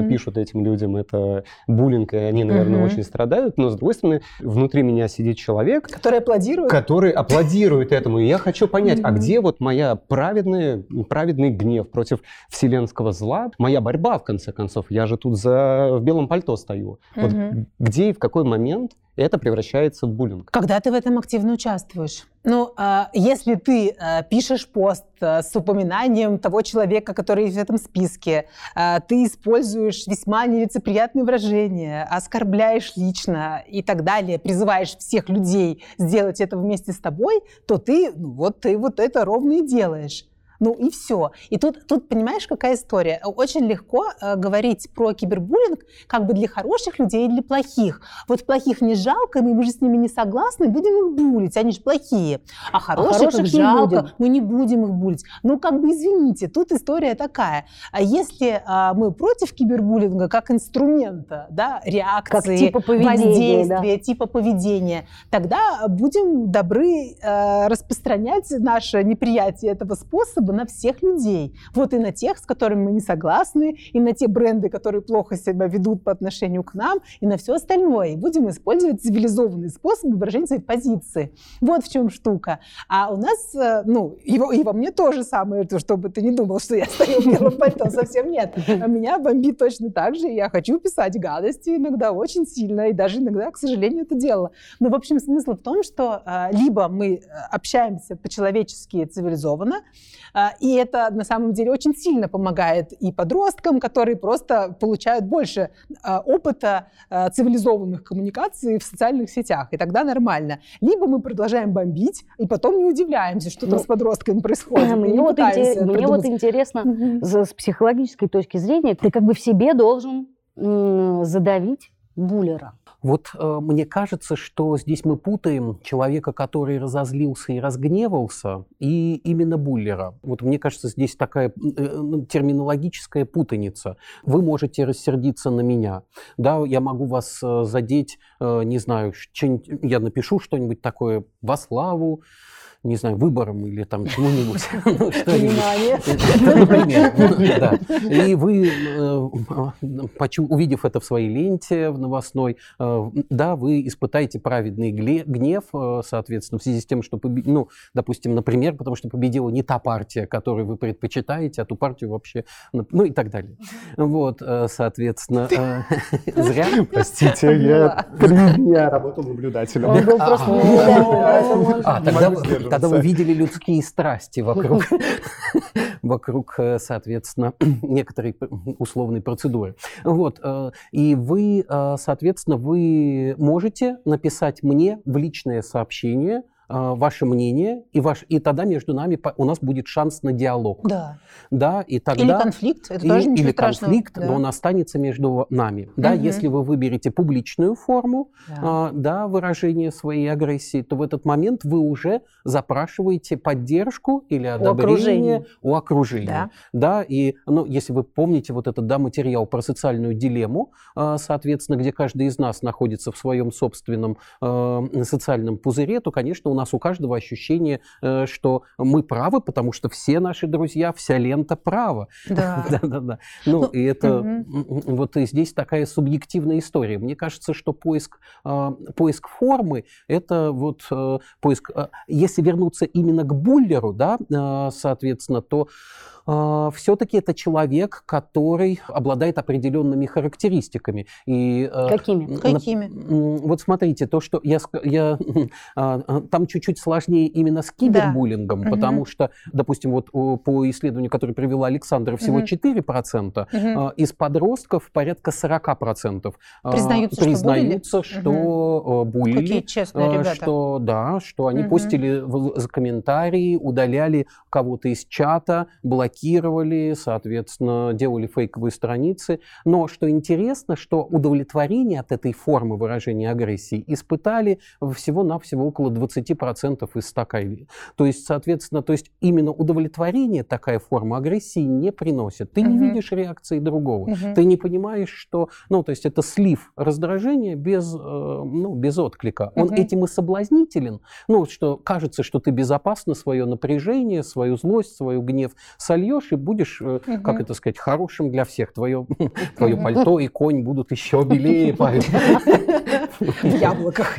этим людям это буллинг, и они, наверное, Мгм. очень страдают, но, с другой стороны, внутри меня сидит человек, Который аплодирует. который аплодирует этому. И я хочу понять, а Мгм. где вот моя праведная, праведный гнев против вселенского зла, моя борьба, в конце концов? Я же тут за, в белом пальто стою. Вот Мгм. где и в какой момент это превращается в буллинг? Когда ты в этом активно участвуешь. Ну, а, если ты а, пишешь пост а, с упоминанием того человека, который в этом списке, а, ты используешь весьма нелицеприятные выражения, оскорбляешь лично и так далее, призываешь всех людей сделать это вместе с тобой, то ты, ну, вот ты вот это ровно и делаешь. Ну и все. И тут, тут понимаешь, какая история? Очень легко э, говорить про кибербуллинг как бы для хороших людей и для плохих. Вот плохих не жалко, мы же с ними не согласны, будем их булить, они же плохие. А хороших, хороших их не жалко, будем. мы не будем их булить. Ну как бы извините, тут история такая. А если а, мы против кибербуллинга как инструмента, да, реакции, Как типа поведения, воздействия, типа поведения, тогда будем добры э, распространять наше неприятие этого способа на всех людей. Вот и на тех, с которыми мы не согласны, и на те бренды, которые плохо себя ведут по отношению к нам, и на все остальное. И будем использовать цивилизованные способы выражения своей позиции. Вот в чем штука. А у нас, э, ну, и во, и во мне тоже самое, то, чтобы ты не думал, что я стою в белом пальто, совсем нет. А меня бомбит точно так же, и я хочу писать гадости иногда очень сильно, и даже иногда, к сожалению, это делала. Но, в общем, смысл в том, что э, либо мы общаемся по-человечески цивилизованно, э, и это на самом деле очень сильно помогает и подросткам, которые просто получают больше э, опыта э, цивилизованных коммуникаций в социальных сетях, и тогда нормально. Либо мы продолжаем бомбить, и потом не удивляемся, что там Ну, с подростками происходит. Мне, и вот, пытаемся инте- мне вот придумать. интересно, Мгм. с с психологической точки зрения, ты как бы в себе должен м, задавить буллера. Вот э, мне кажется, что здесь мы путаем человека, который разозлился и разгневался, и именно буллера. Вот мне кажется, здесь такая э, ну, терминологическая путаница. Вы можете рассердиться на меня, да, я могу вас э, задеть, э, не знаю, что-нибудь- я напишу что-нибудь такое во славу, не знаю, выборам или там чему-нибудь. Ну, что-нибудь. Внимание. Например, да. И вы, э, почу- увидев это в своей ленте в новостной, э, да, вы испытаете праведный гле- гнев, э, соответственно, в связи с тем, что, побе- ну, допустим, например, потому что победила не та партия, которую вы предпочитаете, а ту партию вообще, ну и так далее. Вот, э, соответственно, э, зря. Простите, я три дня работал наблюдателем. Он был просто наблюдателем, поэтому он- А, Не тогда, могу вы- сдерживаться. тогда вы видели людские страсти вокруг, вокруг, э, соответственно, некоторой п- условной процедуры. Вот, э, и вы, э, соответственно, вы можете написать мне в личное сообщение э, ваше мнение, и, ваш, и тогда между нами по- у нас будет шанс на диалог. Да. Да, и тогда... Или конфликт, это И- тоже ничего или страшного. конфликт, Да. но он останется между нами. Да, Мгм. если вы выберете публичную форму, Да. а, да, выражения своей агрессии, то в этот момент вы уже запрашиваете поддержку или одобрение окружения. у окружения. Да. Да, и, ну, если вы помните вот этот, да, материал про социальную дилемму, а, соответственно, где каждый из нас находится в своем собственном а, социальном пузыре, то, конечно, у нас у каждого ощущение, э, что мы правы, потому что все наши друзья, вся лента права. Да. Да-да-да. Ну, Ну, и это мгм. м, м, вот и здесь такая субъективная история. Мне кажется, что поиск, а, поиск формы – это вот э, поиск… а, Если вернуться именно к буллеру, да, а, соответственно, то все-таки это человек, который обладает определенными характеристиками. И, э, Какими? м, Какими? м, Вот смотрите, то, что я, ск- я а, а, там чуть-чуть сложнее именно с кибербуллингом, Мгм. потому что, допустим, вот о, по исследованию, которое привела Александра, всего Мгм. четыре процента, Мгм. а, из подростков порядка сорок процентов а, Признаются, что признаются, булили? что э, булили, Какие честные э, ребята. что да, что они Мгм. постили в- за комментарии, удаляли кого-то из чата, блокировали, соответственно, делали фейковые страницы. Но что интересно, что удовлетворение от этой формы выражения агрессии испытали всего-навсего около двадцать процентов из ста. То есть, соответственно, то есть именно удовлетворение такая форма агрессии не приносит. Ты не Мгм. видишь реакции другого. Мгм. Ты не понимаешь, что, ну, то есть это слив раздражения без, э, ну, без отклика. Он Мгм. этим и соблазнителен, ну, что кажется, что ты безопасно свое напряжение, свою злость, свою гнев сольешь сольешь и будешь, угу. как это сказать, хорошим для всех. Твое, твое пальто и конь будут еще белее. В яблоках.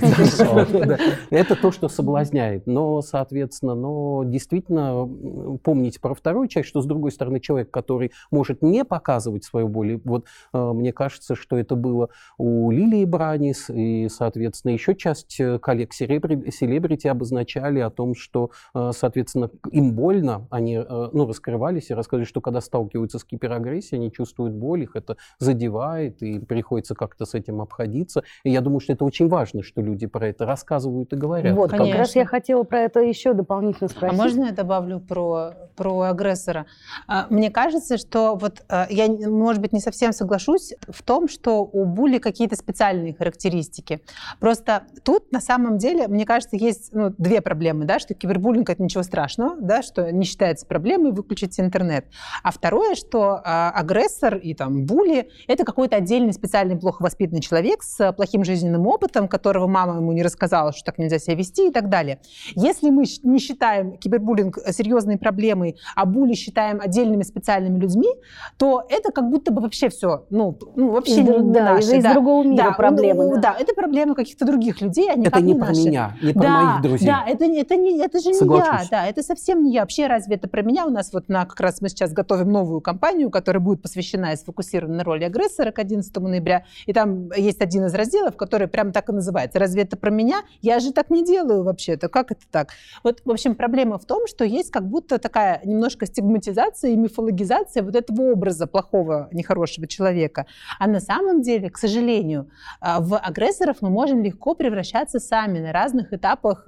Это то, что соблазняет. Но, соответственно, но действительно помните про вторую часть, что, с другой стороны, человек, который может не показывать свою боль, вот мне кажется, что это было у Лилии Бранис, и, соответственно, еще часть коллег селебрити обозначали о том, что, соответственно, им больно, они ну, раскрывались и рассказывали, что когда сталкиваются с киберагрессией, они чувствуют боль, их это задевает, и приходится как-то с этим обходиться. И я думаю, что это очень важно, что люди про это рассказывают и говорят. Вот, как раз я хотела про это еще дополнительно спросить. А можно я добавлю про, про агрессора? Мне кажется, что вот я, может быть, не совсем соглашусь в том, что у були какие-то специальные характеристики. Просто тут, на самом деле, мне кажется, есть ну, две проблемы, да, что кибербуллинг — это ничего страшного, да, что не считается проблемой выключить интернет. А второе, что а, агрессор и там були — это какой-то отдельный специальный плохо воспитанный человек с плохим жизненным опытом, которого мама ему не рассказала, что так нельзя себя вести и так далее. Если мы не считаем кибербуллинг серьезной проблемой, а були считаем отдельными специальными людьми, то это как будто бы вообще все, ну, ну вообще из, не да, наши. Из да. другого мира да, проблемы. Ну, да. да, это проблемы каких-то других людей, а никак это не, не про наши. меня, не про да, моих друзей. Да, это, это, не, это же Соглашусь. не я, да, это совсем не я. Вообще, разве это про меня? У нас вот на, как раз мы сейчас готовим новую кампанию, которая будет посвящена и сфокусирована на роли агрессора к одиннадцатому ноября. И там есть один из разделов, который прямо так и называется. Разве это про меня? Я же так не делаю вообще-то. Как это так? Вот, в общем, проблема в том, что есть как будто такая немножко стигматизация и мифологизация вот этого образа плохого, нехорошего человека. А на самом деле, к сожалению, в агрессоров мы можем легко превращаться сами на разных этапах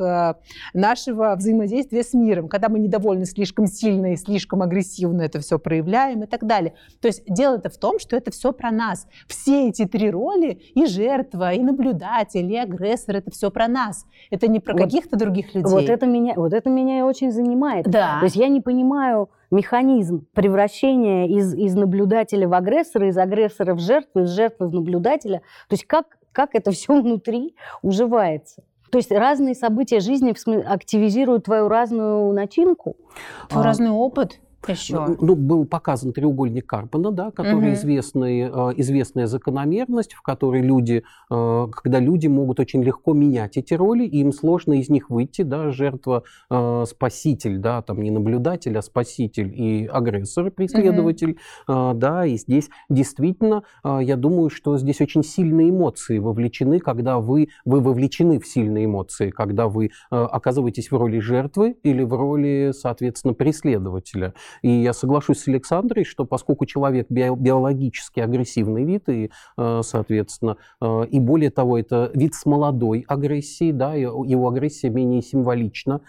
нашего взаимодействия с миром, когда мы недовольны слишком сильно и слишком агрессивно это все проявляем и так далее. То есть дело-то в том, что это все про нас. Все эти три роли, и жертва, и наблюдатель, и агрессор, это все про нас. Это не про вот, каких-то других людей. Вот это меня, вот это меня и очень занимает. Да. То есть я не понимаю механизм превращения из, из наблюдателя в агрессора, из агрессора в жертву, из жертвы в наблюдателя. То есть как, как это все внутри уживается. То есть разные события жизни активизируют твою разную начинку. Твой а... разный опыт. Еще. Ну, был показан треугольник Карпмана, да, который угу. известный, известная закономерность, в которой люди, когда люди могут очень легко менять эти роли, и им сложно из них выйти, да, жертва, спаситель, да, там не наблюдатель, а спаситель и агрессор, преследователь, угу. да, и здесь действительно, я думаю, что здесь очень сильные эмоции вовлечены, когда вы, вы вовлечены в сильные эмоции, когда вы оказываетесь в роли жертвы или в роли, соответственно, преследователя. И я соглашусь с Александрой, что поскольку человек биологически агрессивный вид, и, соответственно, и более того, это вид с молодой агрессией, да, его агрессия менее символична.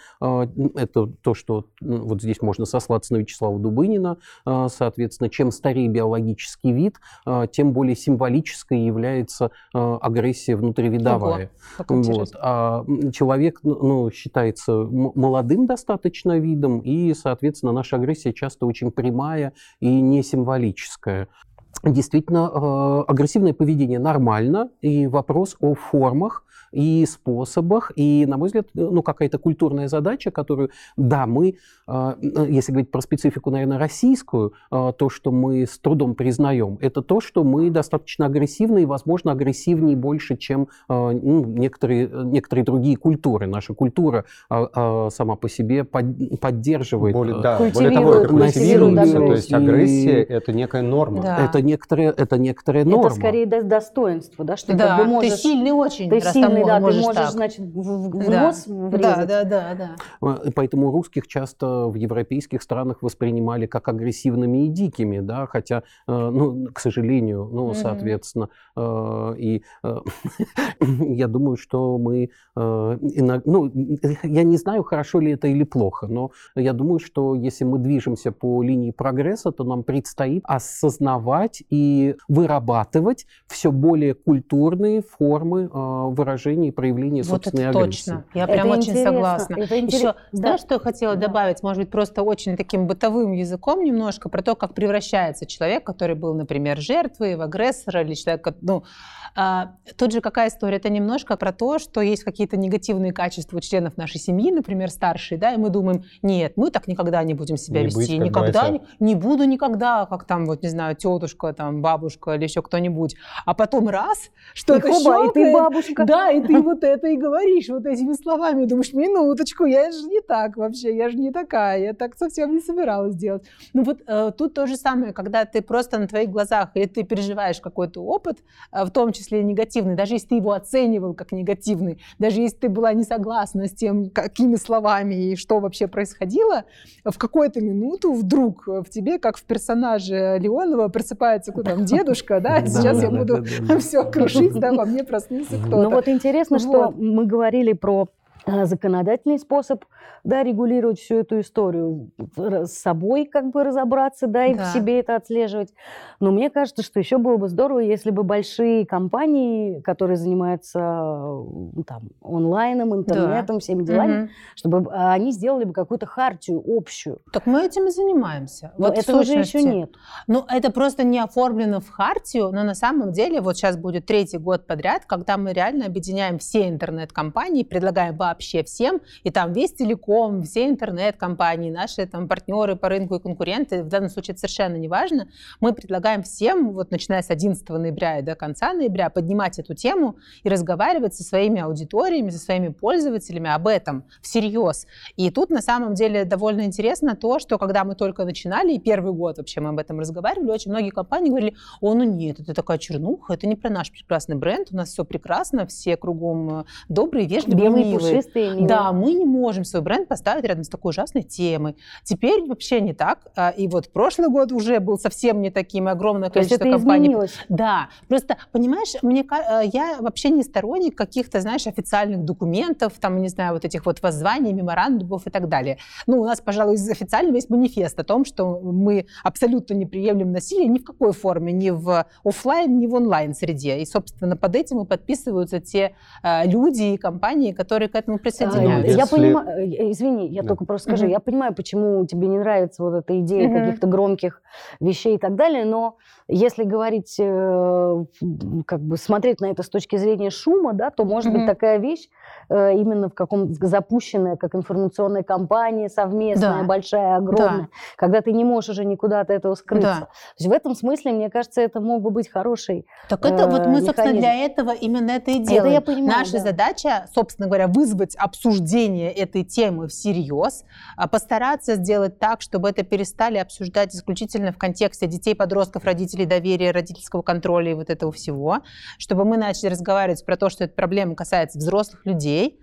Это то, что вот здесь можно сослаться на Вячеслава Дубынина. Соответственно, чем старее биологический вид, тем более символической является агрессия внутривидовая. Вот. А человек ну, считается молодым достаточно видом, и, соответственно, наша агрессия часто очень прямая и не символическая. Действительно, агрессивное поведение нормально, и вопрос о формах и способах, и, на мой взгляд, ну, какая-то культурная задача, которую, да, мы, если говорить про специфику, наверное, российскую, то, что мы с трудом признаем, это то, что мы достаточно агрессивны и, возможно, агрессивнее больше, чем ну, некоторые, некоторые другие культуры. Наша культура сама по себе поддерживает, более, да, более того, это культивируется, то есть агрессия — это некая норма. Да. Это некоторая, это некоторая норма. Это скорее достоинство, да, что да, ты можешь... ты сильный очень, ты раз сильный, да, можешь ты можешь, так. значит, в, в да. нос врезать. Да, да, да, да. Поэтому русских часто в европейских странах воспринимали как агрессивными и дикими, да, хотя, ну, к сожалению, ну, mm-hmm. соответственно, и я думаю, что мы, ну, я не знаю, хорошо ли это или плохо, но я думаю, что если мы движемся по линии прогресса, то нам предстоит осознавать и вырабатывать все более культурные формы выражения и проявления вот собственной это агрессии. Точно. Я прям это очень интересно. согласна. Это интерес... Еще, да. знаешь, что я хотела да. добавить? Может быть, просто очень таким бытовым языком немножко про то, как превращается человек, который был, например, жертвой, в агрессора или человек, ну, а, тут же какая история? Это немножко про то, что есть какие-то негативные качества у членов нашей семьи, например, старшие, да, и мы думаем, нет, мы так никогда не будем себя не вести, быть, никогда не, не буду никогда, как там, вот, не знаю, тетушка, там, бабушка или еще кто-нибудь. А потом раз, что-то щелкает, и ты бабушка. Да, и ты вот это и говоришь вот этими словами, думаешь, минуточку, я же не так вообще, я же не такая, я так совсем не собиралась делать. Ну вот э, тут то же самое, когда ты просто на твоих глазах, или ты переживаешь какой-то опыт, э, в том числе негативный, даже если ты его оценивал как негативный, даже если ты была не согласна с тем, какими словами и что вообще происходило, в какую-то минуту вдруг в тебе, как в персонаже Леонова, просыпается там дедушка, да, сейчас я буду все крушить, да, во мне проснулся кто-то. Ну вот интересно, что мы говорили про законодательный способ, да, регулировать всю эту историю, с собой как бы разобраться, да, и да. в себе это отслеживать. Но мне кажется, что еще было бы здорово, если бы большие компании, которые занимаются там, онлайном, интернетом, да. всеми делами, угу. чтобы они сделали бы какую-то хартию общую. Так мы этим и занимаемся. Вот этого же еще нет. Ну, это просто не оформлено в хартию, но на самом деле вот сейчас будет третий год подряд, когда мы реально объединяем все интернет-компании, предлагаем вообще всем, и там весь телеком, все интернет-компании, наши там партнеры по рынку и конкуренты, в данном случае это совершенно не важно, мы предлагаем всем, вот начиная с одиннадцатого ноября и до конца ноября, поднимать эту тему и разговаривать со своими аудиториями, со своими пользователями об этом всерьез. И тут на самом деле довольно интересно то, что когда мы только начинали, и первый год вообще мы об этом разговаривали, очень многие компании говорили, о, ну нет, это такая чернуха, это не про наш прекрасный бренд, у нас все прекрасно, все кругом добрые, вежливые, милые. Да, мы не можем свой бренд поставить рядом с такой ужасной темой. Теперь вообще не так. И вот прошлый год уже был совсем не таким, огромное количество компаний. Изменилось. Да, просто, понимаешь, мне, я вообще не сторонник каких-то, знаешь, официальных документов, там, не знаю, вот этих вот воззваний, меморандумов и так далее. Ну, у нас, пожалуй, из официального есть манифест о том, что мы абсолютно не приемлем насилие ни в какой форме, ни в офлайн, ни в онлайн среде. И, собственно, под этим и подписываются те э, люди и компании, которые к этому присоединяются. Я Если... понимаю, извини, я да. только просто скажу, mm-hmm. я понимаю, почему тебе не нравится вот эта идея mm-hmm. каких-то громких вещей и так далее, но если говорить, э, как бы смотреть на это с точки зрения шума, да, то может mm-hmm. быть такая вещь, э, именно в каком-то запущенная, как информационная кампания совместная, да. большая, огромная, да. когда ты не можешь уже никуда от этого скрыться. Да. То есть в этом смысле, мне кажется, это мог бы быть хороший Так это э, вот мы, собственно, механизм. Для этого именно это и делаем. Это я понимаю, Наша да. задача, собственно говоря, вызвать обсуждение этой темы всерьез, постараться сделать так, чтобы это перестали обсуждать исключительно в контексте детей, подростков, родителей, доверия, родительского контроля и вот этого всего, чтобы мы начали разговаривать про то, что эта проблема касается взрослых людей.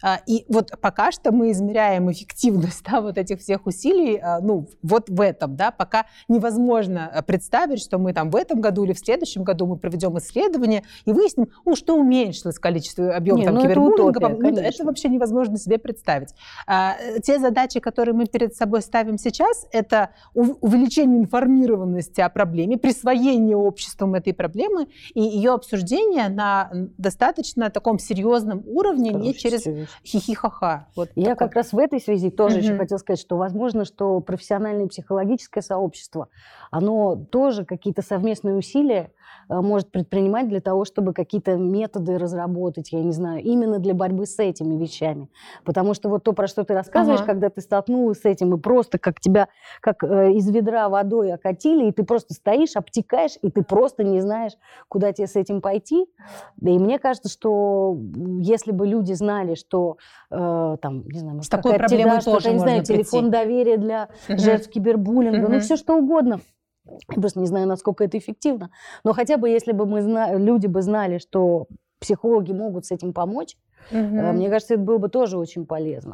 И вот пока что мы измеряем эффективность да, вот этих всех усилий, ну, вот в этом, да, пока невозможно представить, что мы там в этом году или в следующем году мы проведем исследование и выясним, ну, что уменьшилось количество, объем там, ну, кибербуллинга. Это, ну, это вообще невозможно себе представить. А, те задачи, которые мы перед собой ставим сейчас, это увеличение информированности о проблеме, присвоение обществом этой проблемы и ее обсуждение на достаточно таком серьезном уровне, Хороший не через хихи-ха-ха. Вот Я такой. Как раз в этой связи тоже uh-huh. еще хотела сказать, что возможно, что профессиональное и психологическое сообщество, оно тоже какие-то совместные усилия может предпринимать для того, чтобы какие-то методы разработать, я не знаю, именно для борьбы с этими вещами. Потому что вот то, про что ты рассказываешь, uh-huh. когда ты столкнулась с этим, и просто как тебя как э, из ведра водой окатили, и ты просто стоишь, обтекаешь, и ты просто не знаешь, куда тебе с этим пойти. Да и мне кажется, что если бы люди знали, что э, там, не знаю, может, с такой проблемой тоже что-то, не знаю, прийти. Телефон доверия для uh-huh. жертв кибербуллинга, uh-huh. ну все что угодно. Я просто не знаю, насколько это эффективно. Но хотя бы, если бы мы зна... люди бы знали, что психологи могут с этим помочь, угу. мне кажется, это было бы тоже очень полезно.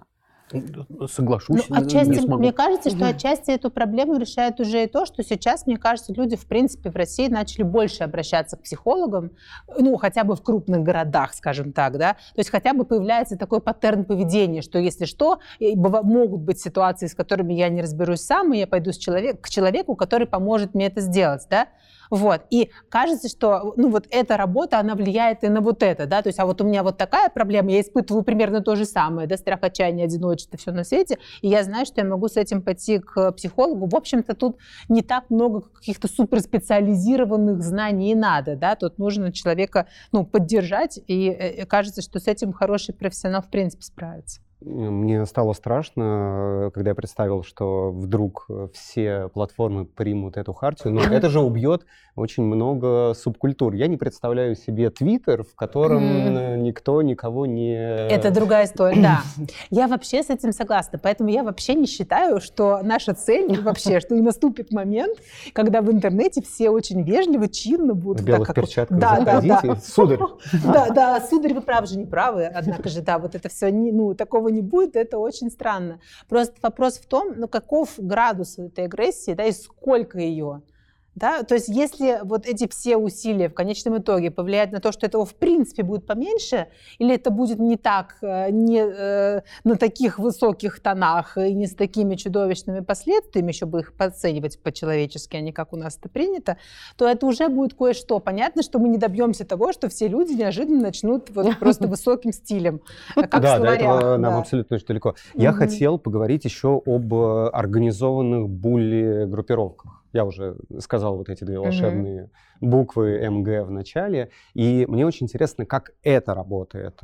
Соглашусь. Ну, отчасти, мне кажется, что отчасти эту проблему решает уже и то, что сейчас, мне кажется, люди, в принципе, в России начали больше обращаться к психологам, ну, хотя бы в крупных городах, скажем так, да, то есть хотя бы появляется такой паттерн поведения, что если что, могут быть ситуации, с которыми я не разберусь сам, и я пойду с человек, к человеку, который поможет мне это сделать, да. Вот. И кажется, что ну, вот эта работа, она влияет и на вот это, да, то есть, а вот у меня вот такая проблема, я испытываю примерно то же самое, да, страх, отчаяние, одиночество, все на свете, и я знаю, что я могу с этим пойти к психологу. В общем-то, тут не так много каких-то суперспециализированных знаний и надо, да, тут нужно человека, ну, поддержать, и, и кажется, что с этим хороший профессионал в принципе справится. Мне стало страшно, когда я представил, что вдруг все платформы примут эту хартию. Но это же убьет очень много субкультур. Я не представляю себе Твиттер, в котором mm. никто никого не... Это другая история, да. Я вообще с этим согласна. Поэтому я вообще не считаю, что наша цель вообще, что и наступит момент, когда в интернете все очень вежливо, чинно будут... В белых так, перчатках да, заходите. Да, да. Сударь. Да, да, сударь, вы правы же, не правы. Однако же, да, вот это все, ну, такого не будет, это очень странно. Просто вопрос в том, ну, каков градус этой агрессии, да, и сколько ее. Да? То есть если вот эти все усилия в конечном итоге повлияют на то, что этого в принципе будет поменьше, или это будет не так, не э, на таких высоких тонах и не с такими чудовищными последствиями, еще бы их оценивать по-человечески, а не как у нас это принято, то это уже будет кое-что. Понятно, что мы не добьемся того, что все люди неожиданно начнут вот просто высоким стилем. Как да, до этого нам абсолютно точно далеко. Я хотел поговорить еще об организованных булли-группировках. Я уже сказал вот эти две волшебные mm-hmm. буквы эм гэ в начале. И мне очень интересно, как это работает.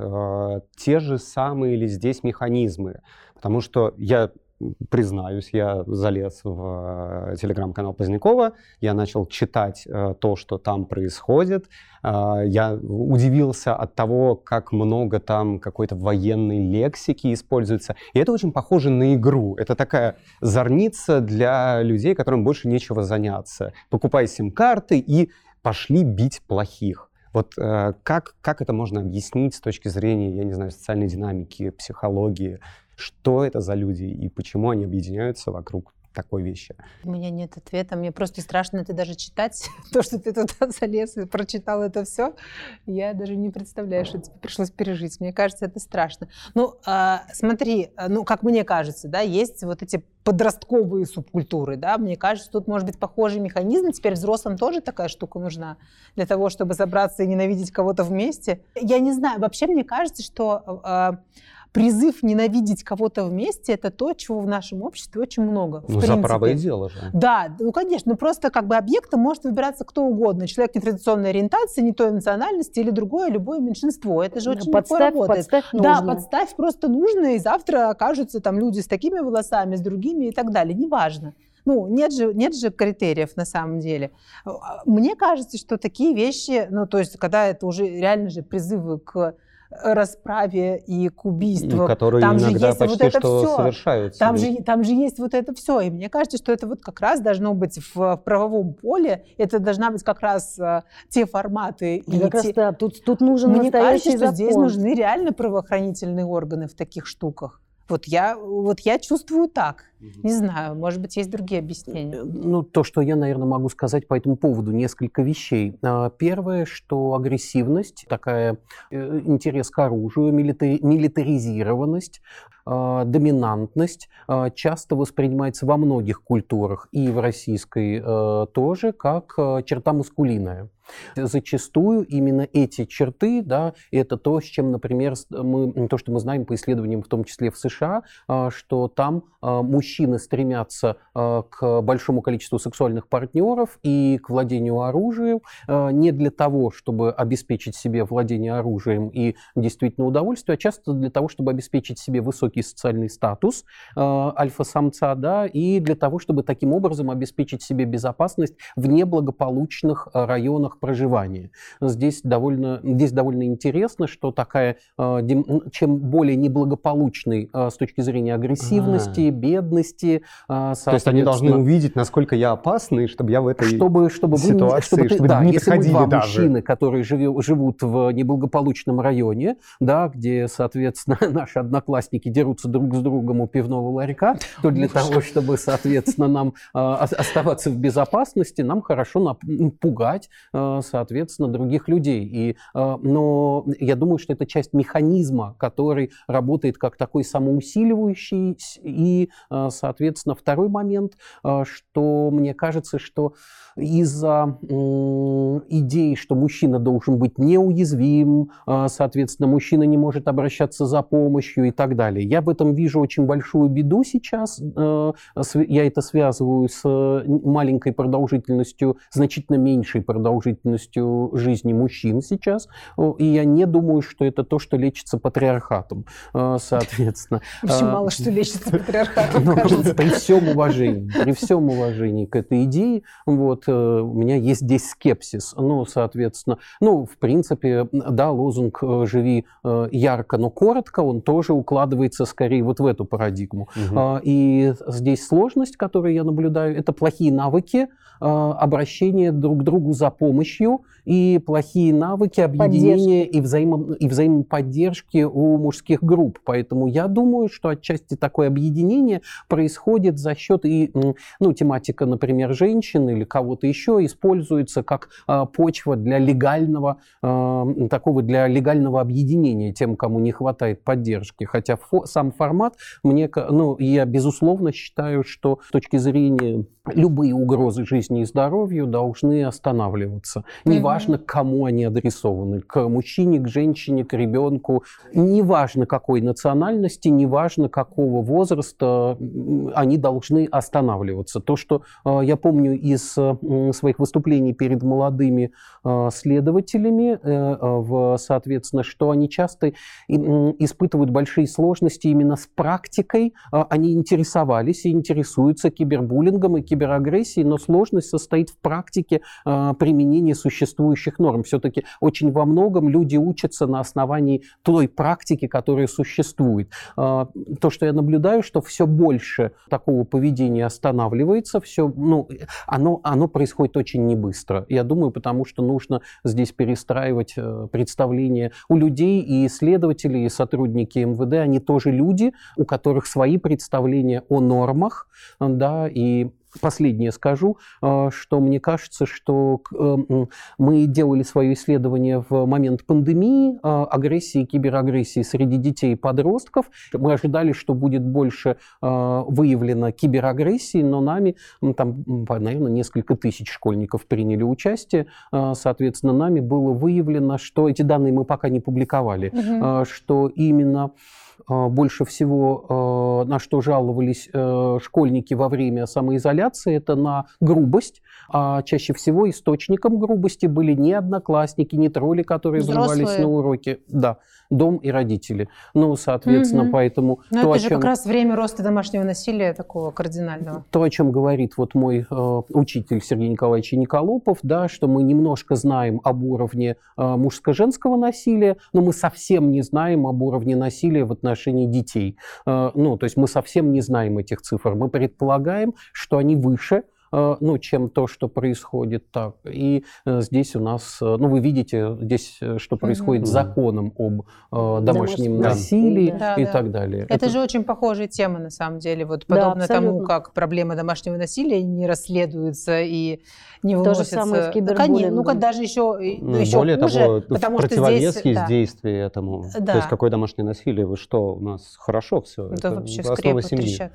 Те же самые ли здесь механизмы? Потому что я... Признаюсь, я залез в телеграм-канал Позднякова, я начал читать э, то, что там происходит. Э, я удивился от того, как много там какой-то военной лексики используется. И это очень похоже на игру. Это такая зорница для людей, которым больше нечего заняться. Покупай сим-карты и пошли бить плохих. Вот э, как, как это можно объяснить с точки зрения, я не знаю, социальной динамики, психологии? Что это за люди и почему они объединяются вокруг такой вещи? У меня нет ответа. Мне просто страшно это даже читать. То, что ты туда залез и прочитал это все, я даже не представляю, что тебе пришлось пережить. Мне кажется, это страшно. Ну, а, смотри, ну, как мне кажется, да, есть вот эти подростковые субкультуры, да, мне кажется, тут может быть похожий механизм. Теперь взрослым тоже такая штука нужна для того, чтобы собраться и ненавидеть кого-то вместе. Я не знаю, вообще мне кажется, что... А, призыв ненавидеть кого-то вместе — это то, чего в нашем обществе очень много. Ну, за правое дело же. Да, ну, конечно. Ну, просто как бы объектом может выбираться кто угодно. Человек нетрадиционной ориентации, не той национальности или другое, любое меньшинство. Это же очень подставь, легко работает. Подставь да, подставь просто нужно, и завтра окажутся там люди с такими волосами, с другими и так далее. Неважно. Ну, нет же, нет же критериев на самом деле. Мне кажется, что такие вещи, ну, то есть, когда это уже реально же призывы к расправе и к убийству. И которые там иногда же есть почти вот это что все. Совершаются. Там же, там же есть вот это все. И мне кажется, что это вот как раз должно быть в, в правовом поле. Это должна быть как раз uh, те форматы. И, и как те... раз, да, тут, тут нужен Мне настоящий кажется, что закон. Здесь нужны реально правоохранительные органы в таких штуках. Вот я, вот я чувствую так. Не знаю, может быть, есть другие объяснения. Ну, то, что я, наверное, могу сказать по этому поводу, несколько вещей. Первое, что агрессивность, такая интерес к оружию, милитаризированность, доминантность часто воспринимается во многих культурах, и в российской тоже, как черта маскулинная. Зачастую именно эти черты, да, это то, с чем, например, мы, то, что мы знаем по исследованиям, в том числе в США, что там мужчины стремятся к большому количеству сексуальных партнеров и к владению оружием не для того, чтобы обеспечить себе владение оружием и действительно удовольствие, а часто для того, чтобы обеспечить себе высокий социальный статус альфа-самца, да, и для того, чтобы таким образом обеспечить себе безопасность в неблагополучных районах проживания. Здесь довольно, здесь довольно интересно, что такая, чем более неблагополучный с точки зрения агрессивности, А-а-а. бедности, то есть они должны увидеть, насколько я опасный, чтобы я в этой чтобы, чтобы ситуации, вы, чтобы, чтобы да, не если мы два даже. мужчины, которые живет, живут в неблагополучном районе, да, где, соответственно, наши одноклассники дерутся друг с другом у пивного ларька, то для того, чтобы, соответственно, нам оставаться в безопасности, нам хорошо пугать соответственно, других людей. И, но я думаю, что это часть механизма, который работает как такой самоусиливающий. И, соответственно, второй момент, что мне кажется, что из-за идеи, что мужчина должен быть неуязвим, соответственно, мужчина не может обращаться за помощью и так далее. Я в этом вижу очень большую беду сейчас. Я это связываю с маленькой продолжительностью, значительно меньшей продолжительностью жизни муужчин сейчас. И я не думаю, что это то, что лечится патриархатом, соответственно. Вообще мало что лечится патриархатом, кажется. При всем уважении, при всем уважении к этой идее, вот, у меня есть здесь скепсис. Ну, соответственно, ну, в принципе, да, лозунг «живи ярко, но коротко», он тоже укладывается скорее вот в эту парадигму. Угу. И здесь сложность, которую я наблюдаю, это плохие навыки обращения друг к другу за помощью и плохие навыки объединения и, взаимо, и взаимоподдержки у мужских групп. Поэтому я думаю, что отчасти такое объединение происходит за счет и, ну, тематика, например, женщин или кого-то еще используется как э, почва для легального, э, такого для легального объединения тем, кому не хватает поддержки. Хотя фо, сам формат, мне, ну, я безусловно считаю, что с точки зрения любые угрозы жизни и здоровью должны останавливаться. Неважно, к кому они адресованы. К мужчине, к женщине, к ребенку. Неважно, какой национальности, неважно, какого возраста, они должны останавливаться. То, что э, я помню из э, своих выступлений перед молодыми э, следователями, э, в, соответственно, что они часто э, испытывают большие сложности именно с практикой. Э, они интересовались и интересуются кибербуллингом и киберагрессией, но сложность состоит в практике э, применения существующих норм. Все-таки очень во многом люди учатся на основании той практики, которая существует. Э, то, что я наблюдаю, что все больше такого поведения останавливается, все, ну, оно, оно происходит очень небыстро. Я думаю, потому что нужно здесь перестраивать э, представления у людей, и исследователи, и сотрудники эм вэ дэ, они тоже люди, у которых свои представления о нормах, да, и последнее скажу, что мне кажется, что мы делали свое исследование в момент пандемии, агрессии, киберагрессии среди детей и подростков. Мы ожидали, что будет больше выявлено киберагрессии, но нами, там, наверное, несколько тысяч школьников приняли участие. Соответственно, нами было выявлено, что эти данные мы пока не публиковали, угу. что именно больше всего на что жаловались школьники во время самоизоляции, это на грубость. А чаще всего источником грубости были не одноклассники, не тролли, которые взрослые врывались на уроки. Да, дом и родители. Ну, соответственно, угу. поэтому... Но то, это же чем... как раз время роста домашнего насилия такого кардинального. То, о чем говорит вот мой э, учитель Сергей Николаевич Николопов, да, что мы немножко знаем об уровне э, мужско-женского насилия, но мы совсем не знаем об уровне насилия в отношении детей. Э, ну, то есть мы совсем не знаем этих цифр. Мы предполагаем, что они выше, ну, чем то, что происходит так. И э, здесь у нас, ну, вы видите здесь, что происходит mm-hmm. с законом об э, домашнем Домашний. насилии да. и да, так да. далее. Это, Это же очень похожая тема, на самом деле. Вот подобно да, тому, как проблема домашнего насилия не расследуется и не выносится. То же самое с кибербуллингом. Ну, даже еще, ну, еще более хуже. Того, потому в противовес что здесь, есть да. действие этому. Да. То есть какое домашнее насилие? Вы что, у нас хорошо все. Это, Это вообще основа семьи. Трещат.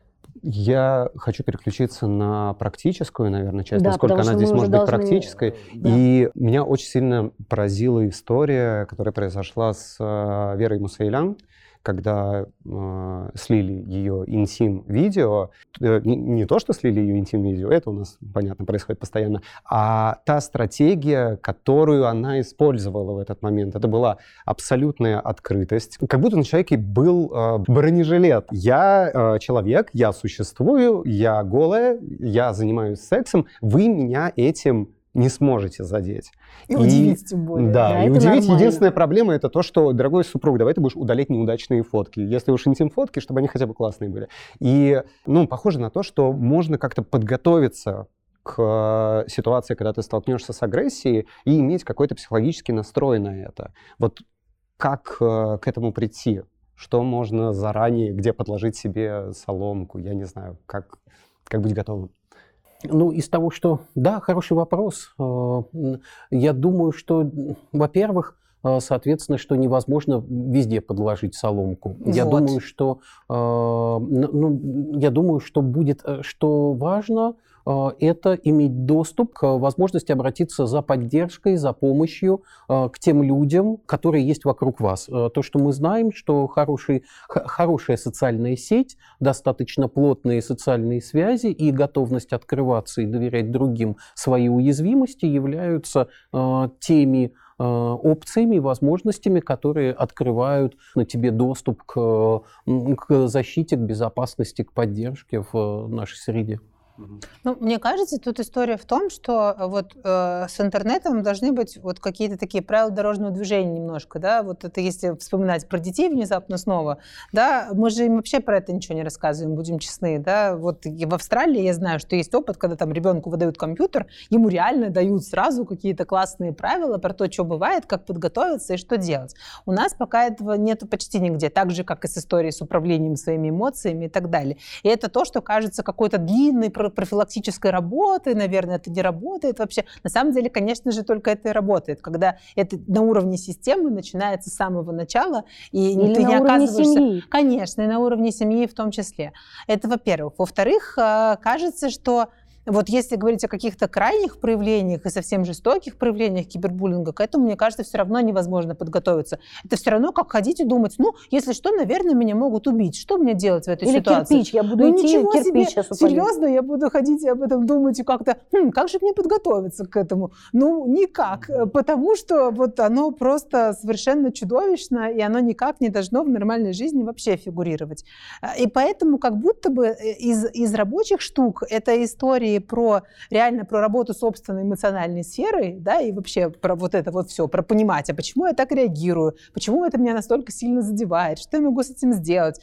Я хочу переключиться на практическую, наверное, часть, да, насколько она здесь может быть должны... практической. Да. И меня очень сильно поразила история, которая произошла с uh, Верой Мусаилян, когда э, слили ее интим-видео. Э, не, не то, что слили ее интим-видео, это у нас, понятно, происходит постоянно, а та стратегия, которую она использовала в этот момент. Это была абсолютная открытость. Как будто на человеке был э, бронежилет. Я э, человек, я существую, я голая, я занимаюсь сексом, вы меня этим не сможете задеть. И, и удивить тем более. Да, да и удивить. Нормально. Единственная проблема это то, что, дорогой супруг, давай ты будешь удалять неудачные фотки. Если уж интим-фотки, чтобы они хотя бы классные были. И, ну, похоже на то, что можно как-то подготовиться к ситуации, когда ты столкнешься с агрессией, и иметь какой-то психологический настрой на это. Вот как к этому прийти? Что можно заранее, где подложить себе соломку? Я не знаю, как, как быть готовым? Ну, из того, что... Да, хороший вопрос. Я думаю, что, во-первых, соответственно, что невозможно везде подложить соломку. Вот. Я думаю, что, ну, я думаю, что будет, что важно, это иметь доступ к возможности обратиться за поддержкой, за помощью к тем людям, которые есть вокруг вас. То, что мы знаем, что хороший, хорошая социальная сеть, достаточно плотные социальные связи и готовность открываться и доверять другим свои уязвимости являются теми опциями и возможностями, которые открывают на тебе доступ к, к защите, к безопасности, к поддержке в нашей среде. Ну, мне кажется, тут история в том, что вот э, с интернетом должны быть вот какие-то такие правила дорожного движения немножко, да, вот это если вспоминать про детей внезапно снова, да, мы же им вообще про это ничего не рассказываем, будем честны, да, вот и в Австралии я знаю, что есть опыт, когда там ребенку выдают компьютер, ему реально дают сразу какие-то классные правила про то, что бывает, как подготовиться и что делать. У нас пока этого нету почти нигде, так же, как и с историей с управлением своими эмоциями и так далее. И это то, что кажется какой-то длинной профилактической работы, наверное, это не работает вообще. На самом деле, конечно же, только это и работает, когда это на уровне системы начинается с самого начала, и Или ты на не уровне оказываешься... семьи. Конечно, и на уровне семьи в том числе. Это во-первых. Во-вторых, кажется, что вот если говорить о каких-то крайних проявлениях и совсем жестоких проявлениях кибербуллинга, к этому, мне кажется, все равно невозможно подготовиться. Это все равно как ходить и думать, ну, если что, наверное, меня могут убить. Что мне делать в этой Или ситуации? кирпич, я буду ну, идти, ничего кирпич себе, сейчас упадет. серьезно, я буду ходить и об этом думать и как-то, хм, как же мне подготовиться к этому? Ну, никак, потому что вот оно просто совершенно чудовищно, и оно никак не должно в нормальной жизни вообще фигурировать. И поэтому как будто бы из, из рабочих штук это истории про реально про работу собственной эмоциональной сферой, да, и вообще про вот это вот все, про понимать, а почему я так реагирую, почему это меня настолько сильно задевает, что я могу с этим сделать.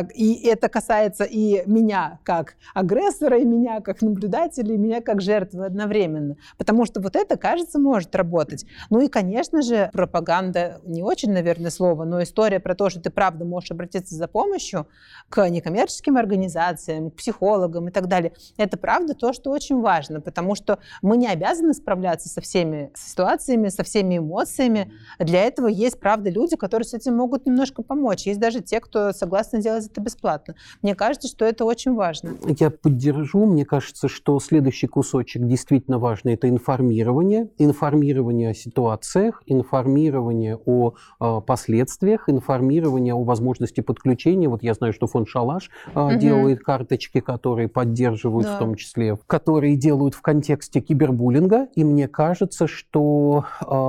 И это касается и меня как агрессора, и меня как наблюдателя, и меня как жертвы одновременно. Потому что вот это, кажется, может работать. Ну и, конечно же, пропаганда, не очень, наверное, слово, но история про то, что ты правда можешь обратиться за помощью к некоммерческим организациям, к психологам и так далее, это правда то, что очень важно, потому что мы не обязаны справляться со всеми ситуациями, со всеми эмоциями. Для этого есть, правда, люди, которые с этим могут немножко помочь. Есть даже те, кто согласны делать это бесплатно. Мне кажется, что это очень важно. Я поддержу. Мне кажется, что следующий кусочек действительно важный. Это информирование. Информирование о ситуациях, информирование о э, последствиях, информирование о возможности подключения. Вот я знаю, что фонд «Шалаш» э, угу. делает карточки, которые поддерживают, да. в том числе, которые делают в контексте кибербуллинга, и мне кажется, что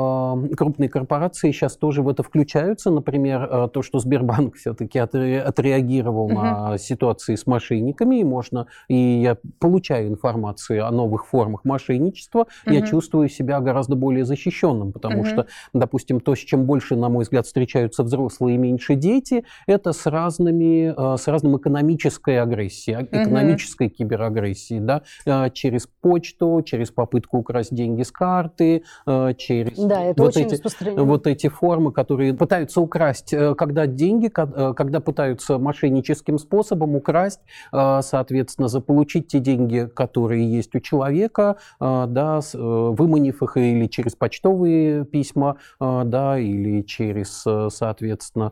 э, крупные корпорации сейчас тоже в это включаются. Например, э, то, что Сбербанк все-таки отре- отреагировал uh-huh. на ситуации с мошенниками, и можно, и я получаю информацию о новых формах мошенничества, uh-huh. я чувствую себя гораздо более защищенным, потому uh-huh. что, допустим, то, с чем больше, на мой взгляд, встречаются взрослые и меньше дети, это с разными, э, с разным экономической агрессией, экономической uh-huh. киберагрессией, да, э, через почту, через попытку украсть деньги с карты, через да, это вот, очень эти, вот эти формы, которые пытаются украсть, когда деньги, когда пытаются мошенническим способом украсть, соответственно, заполучить те деньги, которые есть у человека, да, выманив их или через почтовые письма, да, или через, соответственно,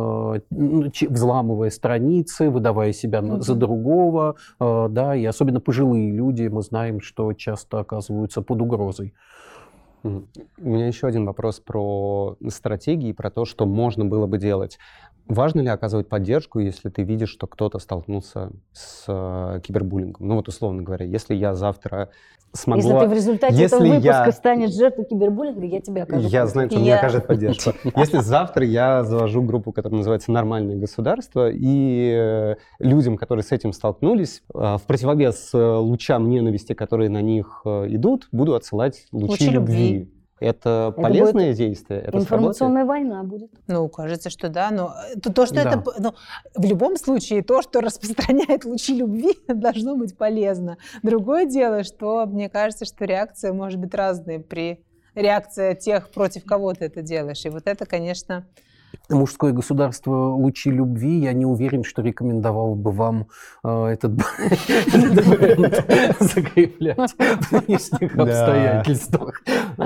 взламывая страницы, выдавая себя mm-hmm. за другого, да, и особенно пожилые люди, мы знаем, что часто оказываются под угрозой. У меня еще один вопрос про стратегии, про то, что можно было бы делать. Важно ли оказывать поддержку, если ты видишь, что кто-то столкнулся с э, кибербуллингом? Ну вот, условно говоря, если я завтра смогла... Если ты в результате если этого выпуска я... станешь жертвой кибербуллинга, я тебе окажу Я поддержку. знаю, кто я... мне окажет поддержку. Если завтра я завожу группу, которая называется «Нормальное государство», и людям, которые с этим столкнулись, в противовес лучам ненависти, которые на них идут, буду отсылать лучи, лучи любви. любви. Это, это полезное действие? Это информационная сработает? война будет. Ну, кажется, что да. Но то, то что да. это... Ну, в любом случае, то, что распространяет лучи любви, должно быть полезно. Другое дело, что мне кажется, что реакция может быть разной при реакции тех, против кого ты это делаешь. И вот это, конечно... мужское государство «Лучи любви», я не уверен, что рекомендовал бы вам э, этот бренд закреплять в нынешних обстоятельствах.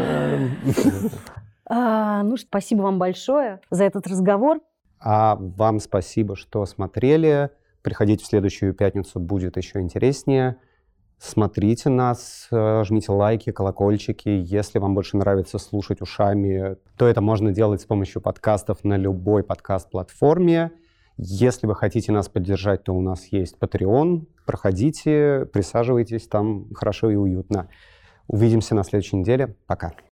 Ну, спасибо вам большое за этот разговор. А вам спасибо, что смотрели. Приходите в следующую пятницу, будет еще интереснее. Смотрите нас, жмите лайки, колокольчики. Если вам больше нравится слушать ушами, то это можно делать с помощью подкастов на любой подкаст-платформе. Если вы хотите нас поддержать, то у нас есть Patreon. Проходите, присаживайтесь, там хорошо и уютно. Увидимся на следующей неделе. Пока.